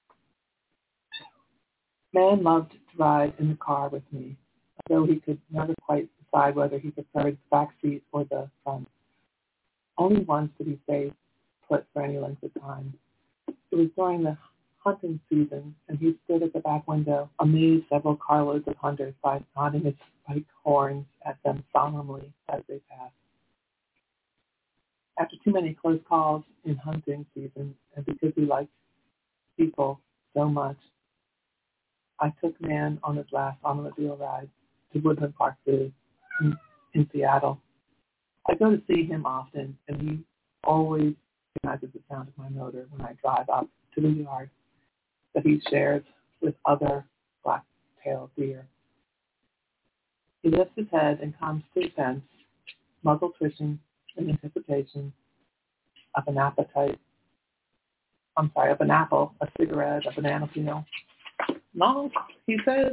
Man loved to ride in the car with me, though he could never quite decide whether he preferred the back seat or the front. Only once did he stay put for any length of time. It was during the hunting season, and he stood at the back window, amazed several carloads of hunters by nodding his spiked horns at them solemnly as they passed. After too many close calls in hunting season, and because he liked people so much, I took Man on his last automobile ride to Woodland Park Zoo in, in Seattle. I go to see him often, and he always recognizes the sound of my motor when I drive up to the yard that he shares with other black-tailed deer. He lifts his head and comes to the fence, muzzle twitching in anticipation of an appetite. I'm sorry, of an apple, a cigarette, a banana peel. No, he says.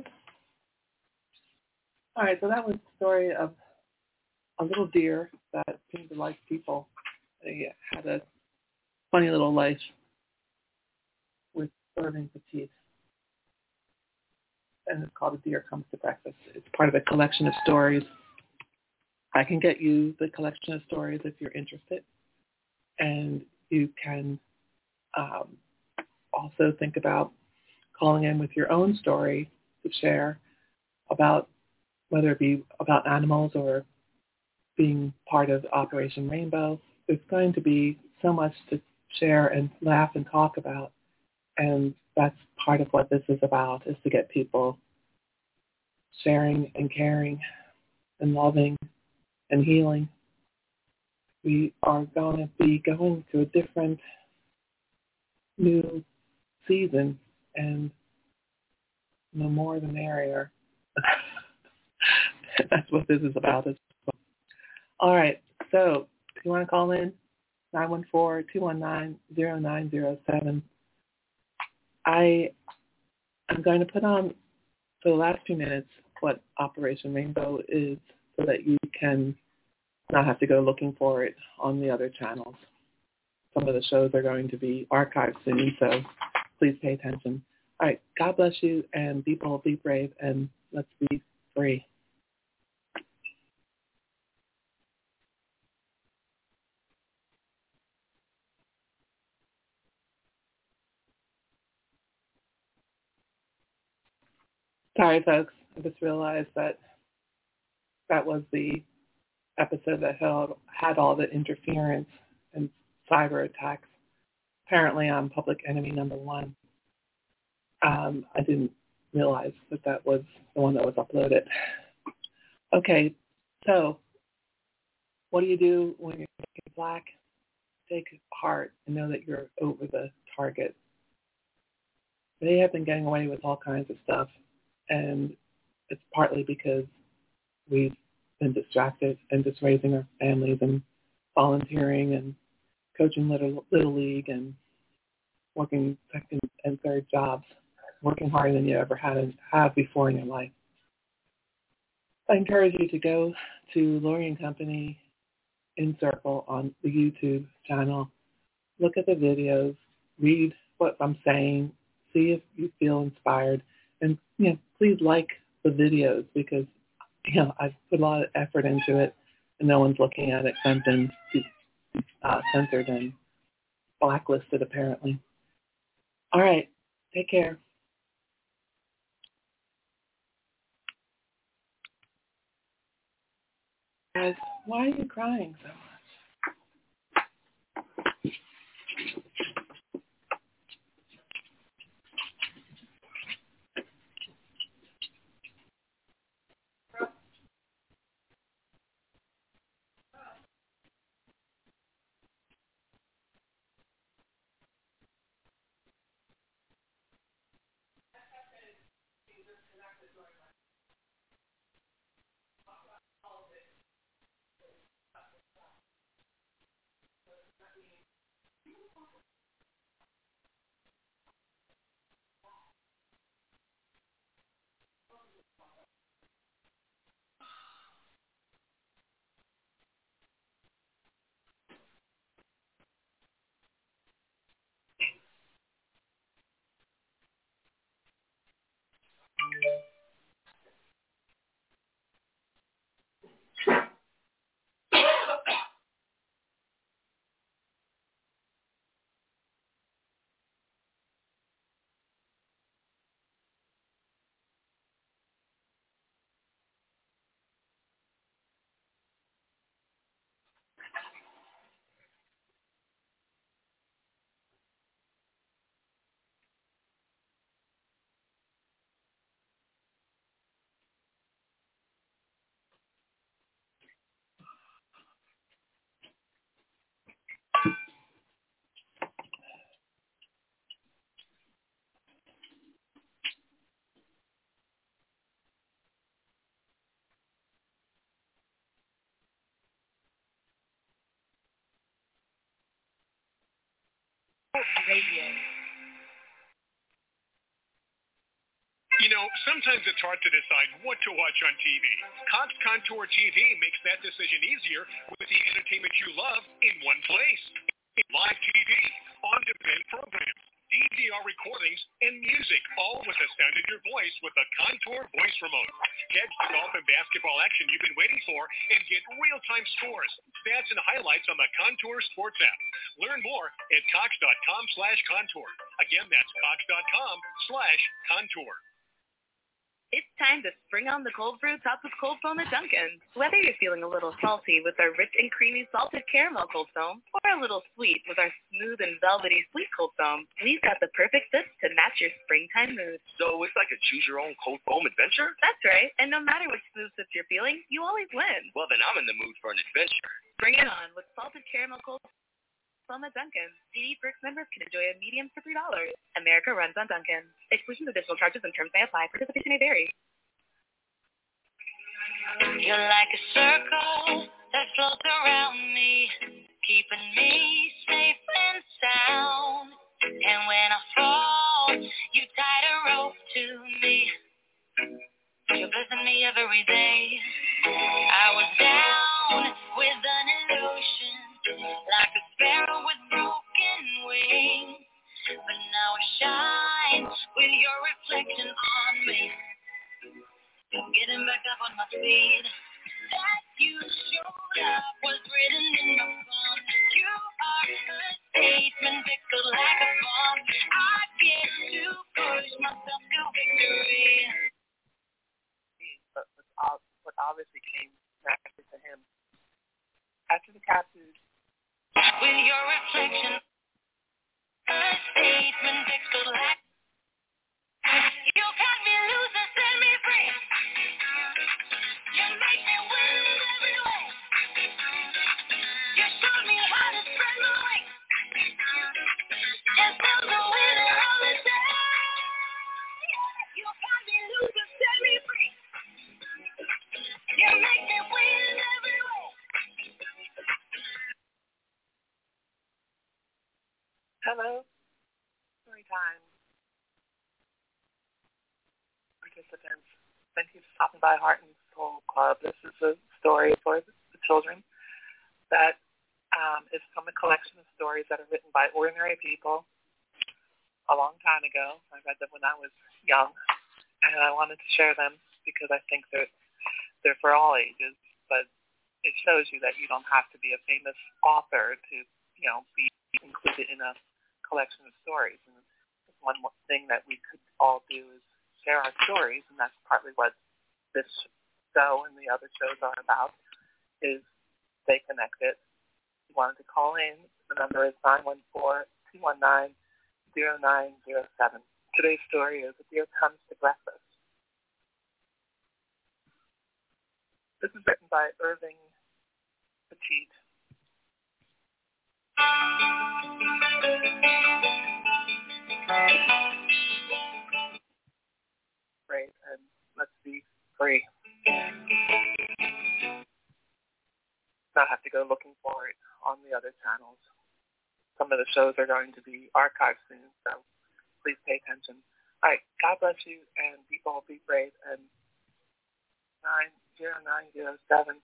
All right, so that was the story of a little deer that seemed to like people. He had a funny little life with serving petite. And it's called A Deer Comes to Breakfast. It's part of a collection of stories. I can get you the collection of stories if you're interested. And you can um, also think about calling in with your own story to share about whether it be about animals or being part of Operation Rainbow. There's going to be so much to share and laugh and talk about. And that's part of what this is about, is to get people sharing and caring and loving and healing. We are going to be going to a different new season, and the more the merrier. That's what this is about as well. All right, so if you want to call in, nine one four, two one nine, zero nine zero seven. I am going to put on for the last few minutes what Operation Rainbow is so that you can not have to go looking for it on the other channels. Some of the shows are going to be archived soon, so please pay attention. All right, God bless you, and be bold, be brave, and let's be free. Sorry, folks. I just realized that that was the episode that held, had all the interference and cyber attacks. Apparently, I'm public enemy number one. Um, I didn't realize that that was the one that was uploaded. Okay, so what do you do when you're black? Take heart and know that you're over the target. they have been getting away with all kinds of stuff, and it's partly because we've been distracted and just raising our families and volunteering and coaching little little league and working second and third jobs, working harder than you ever had to have before in your life. I encourage you to go to Lori and Company in Circle on the YouTube channel. Look at the videos, read what I'm saying, see if you feel inspired, and you know, please like the videos because you know I've put a lot of effort into it, and no one's looking at it. I've been uh, censored and blacklisted apparently. All right, take care. Guys, why are you crying so much? Radio. You know, sometimes it's hard to decide what to watch on T V. Cox Contour T V makes that decision easier with the entertainment you love in one place. Live T V, on-demand programs, D V R recordings, and music, all with the sound of your voice with the Contour voice remote. Catch the golf and basketball action you've been waiting for and get real-time scores, stats, and highlights on the Contour Sports app. Learn more at cox.com slash contour. Again, that's cox.com slash contour. It's time to spring on the cold brew topped with cold foam at Dunkin'. Whether you're feeling a little salty with our rich and creamy salted caramel cold foam or a little sweet with our smooth and velvety sweet cold foam, we've got the perfect fix to match your springtime mood. So it's like a choose-your-own cold foam adventure? That's right. And no matter which smooth sips you're feeling, you always win. Well, then I'm in the mood for an adventure. Bring it on with salted caramel cold foam at Dunkin'. D D Perks members can enjoy a medium for three dollars. America runs on Dunkin'. Exclusion of additional charges and terms may apply. Participation may vary. You're like a circle that floats around me, keeping me safe and sound. And when I fall, you tied a rope to me. You're blessing me every day. I was down with an illusion, like a sparrow with broken wings. But now I shine with your reflection on me. I'm getting back up on my feet. That you showed up was written in the sun. You are a statement pictured like a bomb. I get to push myself to victory. But what, what obviously came naturally to him after the capsules. With your reflection, a statement pictured like. You got me loose and set me free. You make me win every way. You showed me how to spread my wings. And I'm the winner all the time. Hello, story time participants. Thank you for stopping by Heart and Soul Club. This is a story for the children that um, is from a collection of stories that are written by ordinary people a long time ago. I read them when I was young, and I wanted to share them because I think that they're for all ages, but it shows you that you don't have to be a famous author to, you know, be included in a collection of stories. And one thing that we could all do is share our stories, and that's partly what this show and the other shows are about, is stay connected. If you wanted to call in, the number is nine one four, two one nine, zero nine zero seven. Today's story is A Deer Comes to Breakfast. This is written by Irving Petit. Great, and let's be free. Not have to go looking for it on the other channels. Some of the shows are going to be archived soon, so please pay attention. All right, God bless you, and be bold, be brave, and nine zero nine zero seven.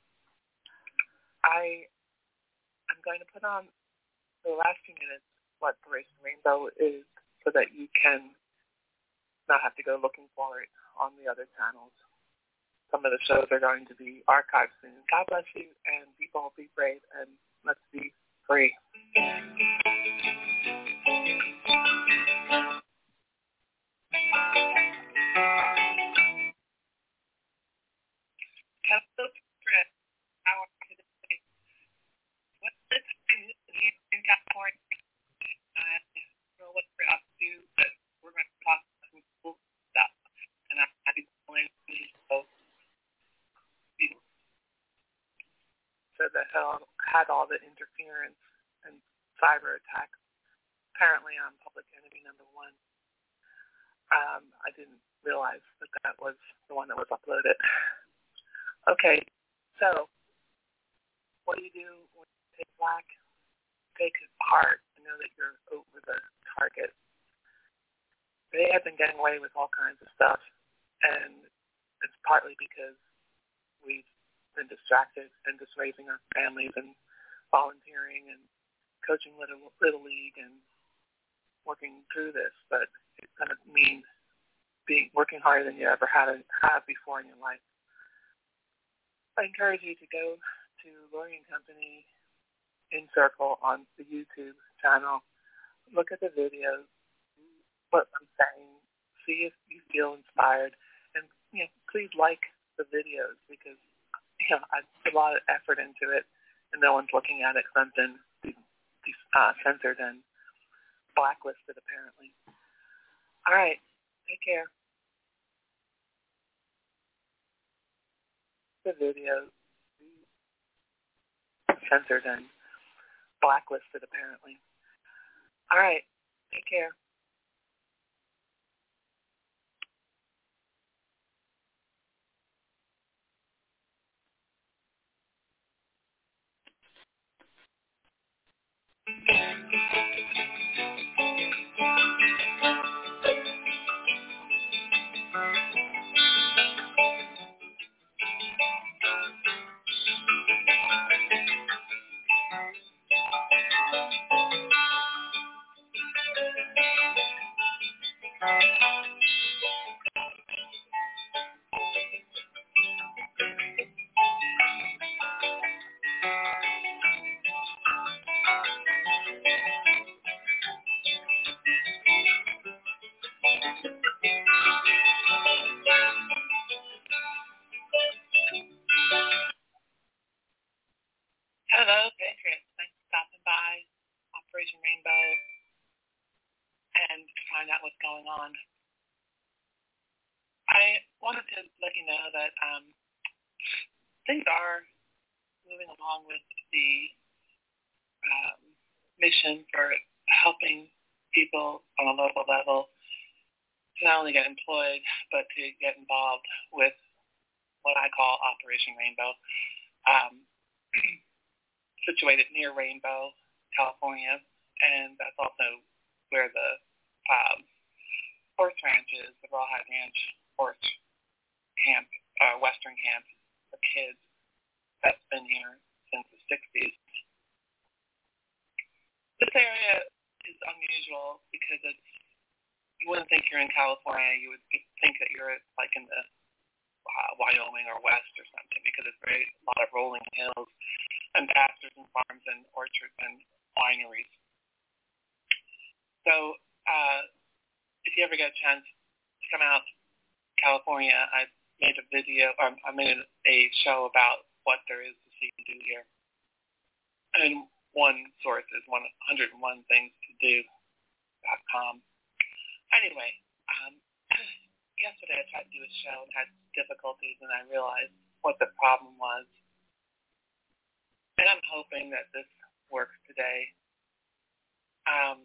I am going to put on for the last few minutes what Operation Rainbow is so that you can not have to go looking for it on the other channels. Some of the shows are going to be archived soon. God bless you, and be bold, be brave, and let's be free. Hello, Chris. How are you today? What's the time in California? I don't know what we're up to, but we're going to talk about some cool stuff. And I'm happy to explain to you. So that had all the interference and cyber attacks. Apparently I'm public enemy number one. Um, I didn't realize that that was the one that was uploaded. Okay, so what do you do when you take black? Take heart and know that you're over the target. They have been getting away with all kinds of stuff, and it's partly because we've been distracted and just raising our families and volunteering and coaching Little, Little League and working through this, but it's going to mean being working harder than you ever had have before in your life. I encourage you to go to Lori and Company in Circle on the YouTube channel. Look at the videos, what I'm saying, see if you feel inspired, and you know, please like the videos because you know, I put a lot of effort into it, and no one's looking at it because I've been uh, censored and blacklisted, apparently. All right. Take care. The videos censored and blacklisted, apparently. All right. Take care. Hello, Patriots. Thanks for stopping by Operation Rainbow and find out what's going on. I wanted to let you know that um, things are moving along with the um, mission for helping people on a local level to not only get employed, but to get involved with what I call Operation Rainbow. Um, situated near Rainbow, California, and that's also where the um, horse ranch is, the Rawhide Ranch horse camp, uh, Western camp for kids that's been here since the sixties. This area is unusual because it's, you wouldn't think you're in California. You would think that you're like in the uh, Wyoming or West or something because it's very a lot of rolling hills and pastures and farms and orchards and wineries. So uh, if you ever get a chance to come out to California, I made a video, or I made a show about what there is to see and do here. And one source is one hundred one things to do dot com. Anyway, um, yesterday I tried to do a show and had difficulties, and I realized what the problem was. And I'm hoping that this works today. Um,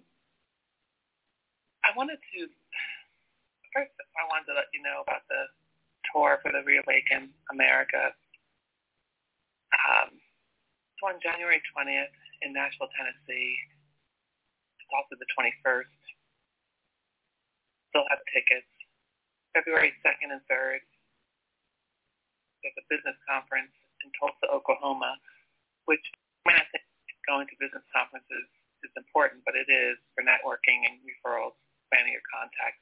I wanted to, first I wanted to let you know about the tour for the Reawaken America. Um, it's on January twentieth in Nashville, Tennessee. It's also the twenty-first. Still have tickets. February second and third, there's a business conference in Tulsa, Oklahoma, which, I mean, I think going to business conferences is important, but it is for networking and referrals, expanding your contacts.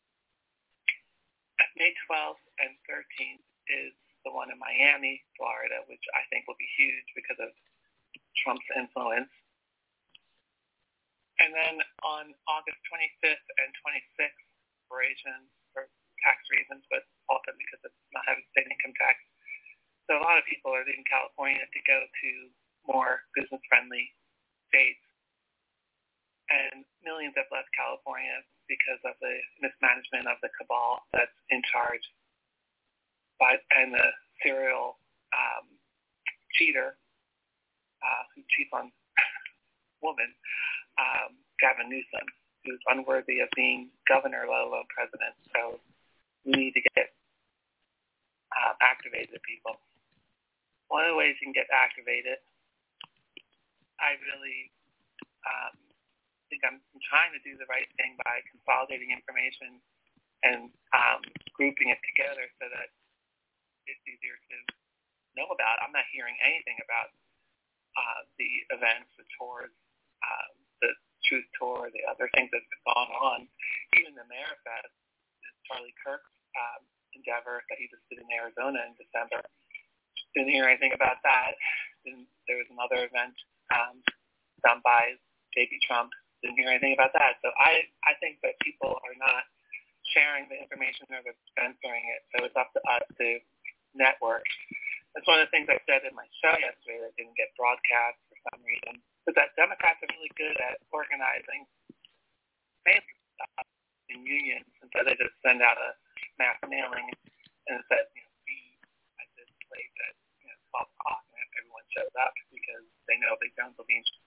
May twelfth and thirteenth is the one in Miami, Florida, which I think will be huge because of Trump's influence. And then on August twenty-fifth and twenty-sixth, operations for tax reasons, but also because of not having state income tax. So a lot of people are leaving California to go to more business-friendly states. And millions have left California because of the mismanagement of the cabal that's in charge by, and the serial um, cheater uh, who cheats on women, um, Gavin Newsom, who's unworthy of being governor, let alone president. So we need to get uh, activated people. One of the ways you can get activated, I really um, think I'm, I'm trying to do the right thing by consolidating information and um, grouping it together so that it's easier to know about. I'm not hearing anything about uh, the events, the tours, um, the Truth Tour, the other things that have gone on. Even the Marifest, Charlie Kirk's um, endeavor that he just did in Arizona in December. Didn't hear anything about that. Then there was another event um, done by J B Trump. Didn't hear anything about that. So I, I think that people are not sharing the information or they're censoring it. So it's up to us to network. That's one of the things I said in my show yesterday that didn't get broadcast for some reason. But that Democrats are really good at organizing in unions, and so they just send out a mass mailing and it says, you know, be at this place at you know, twelve o'clock, and everyone shows up because they know Big Guns will be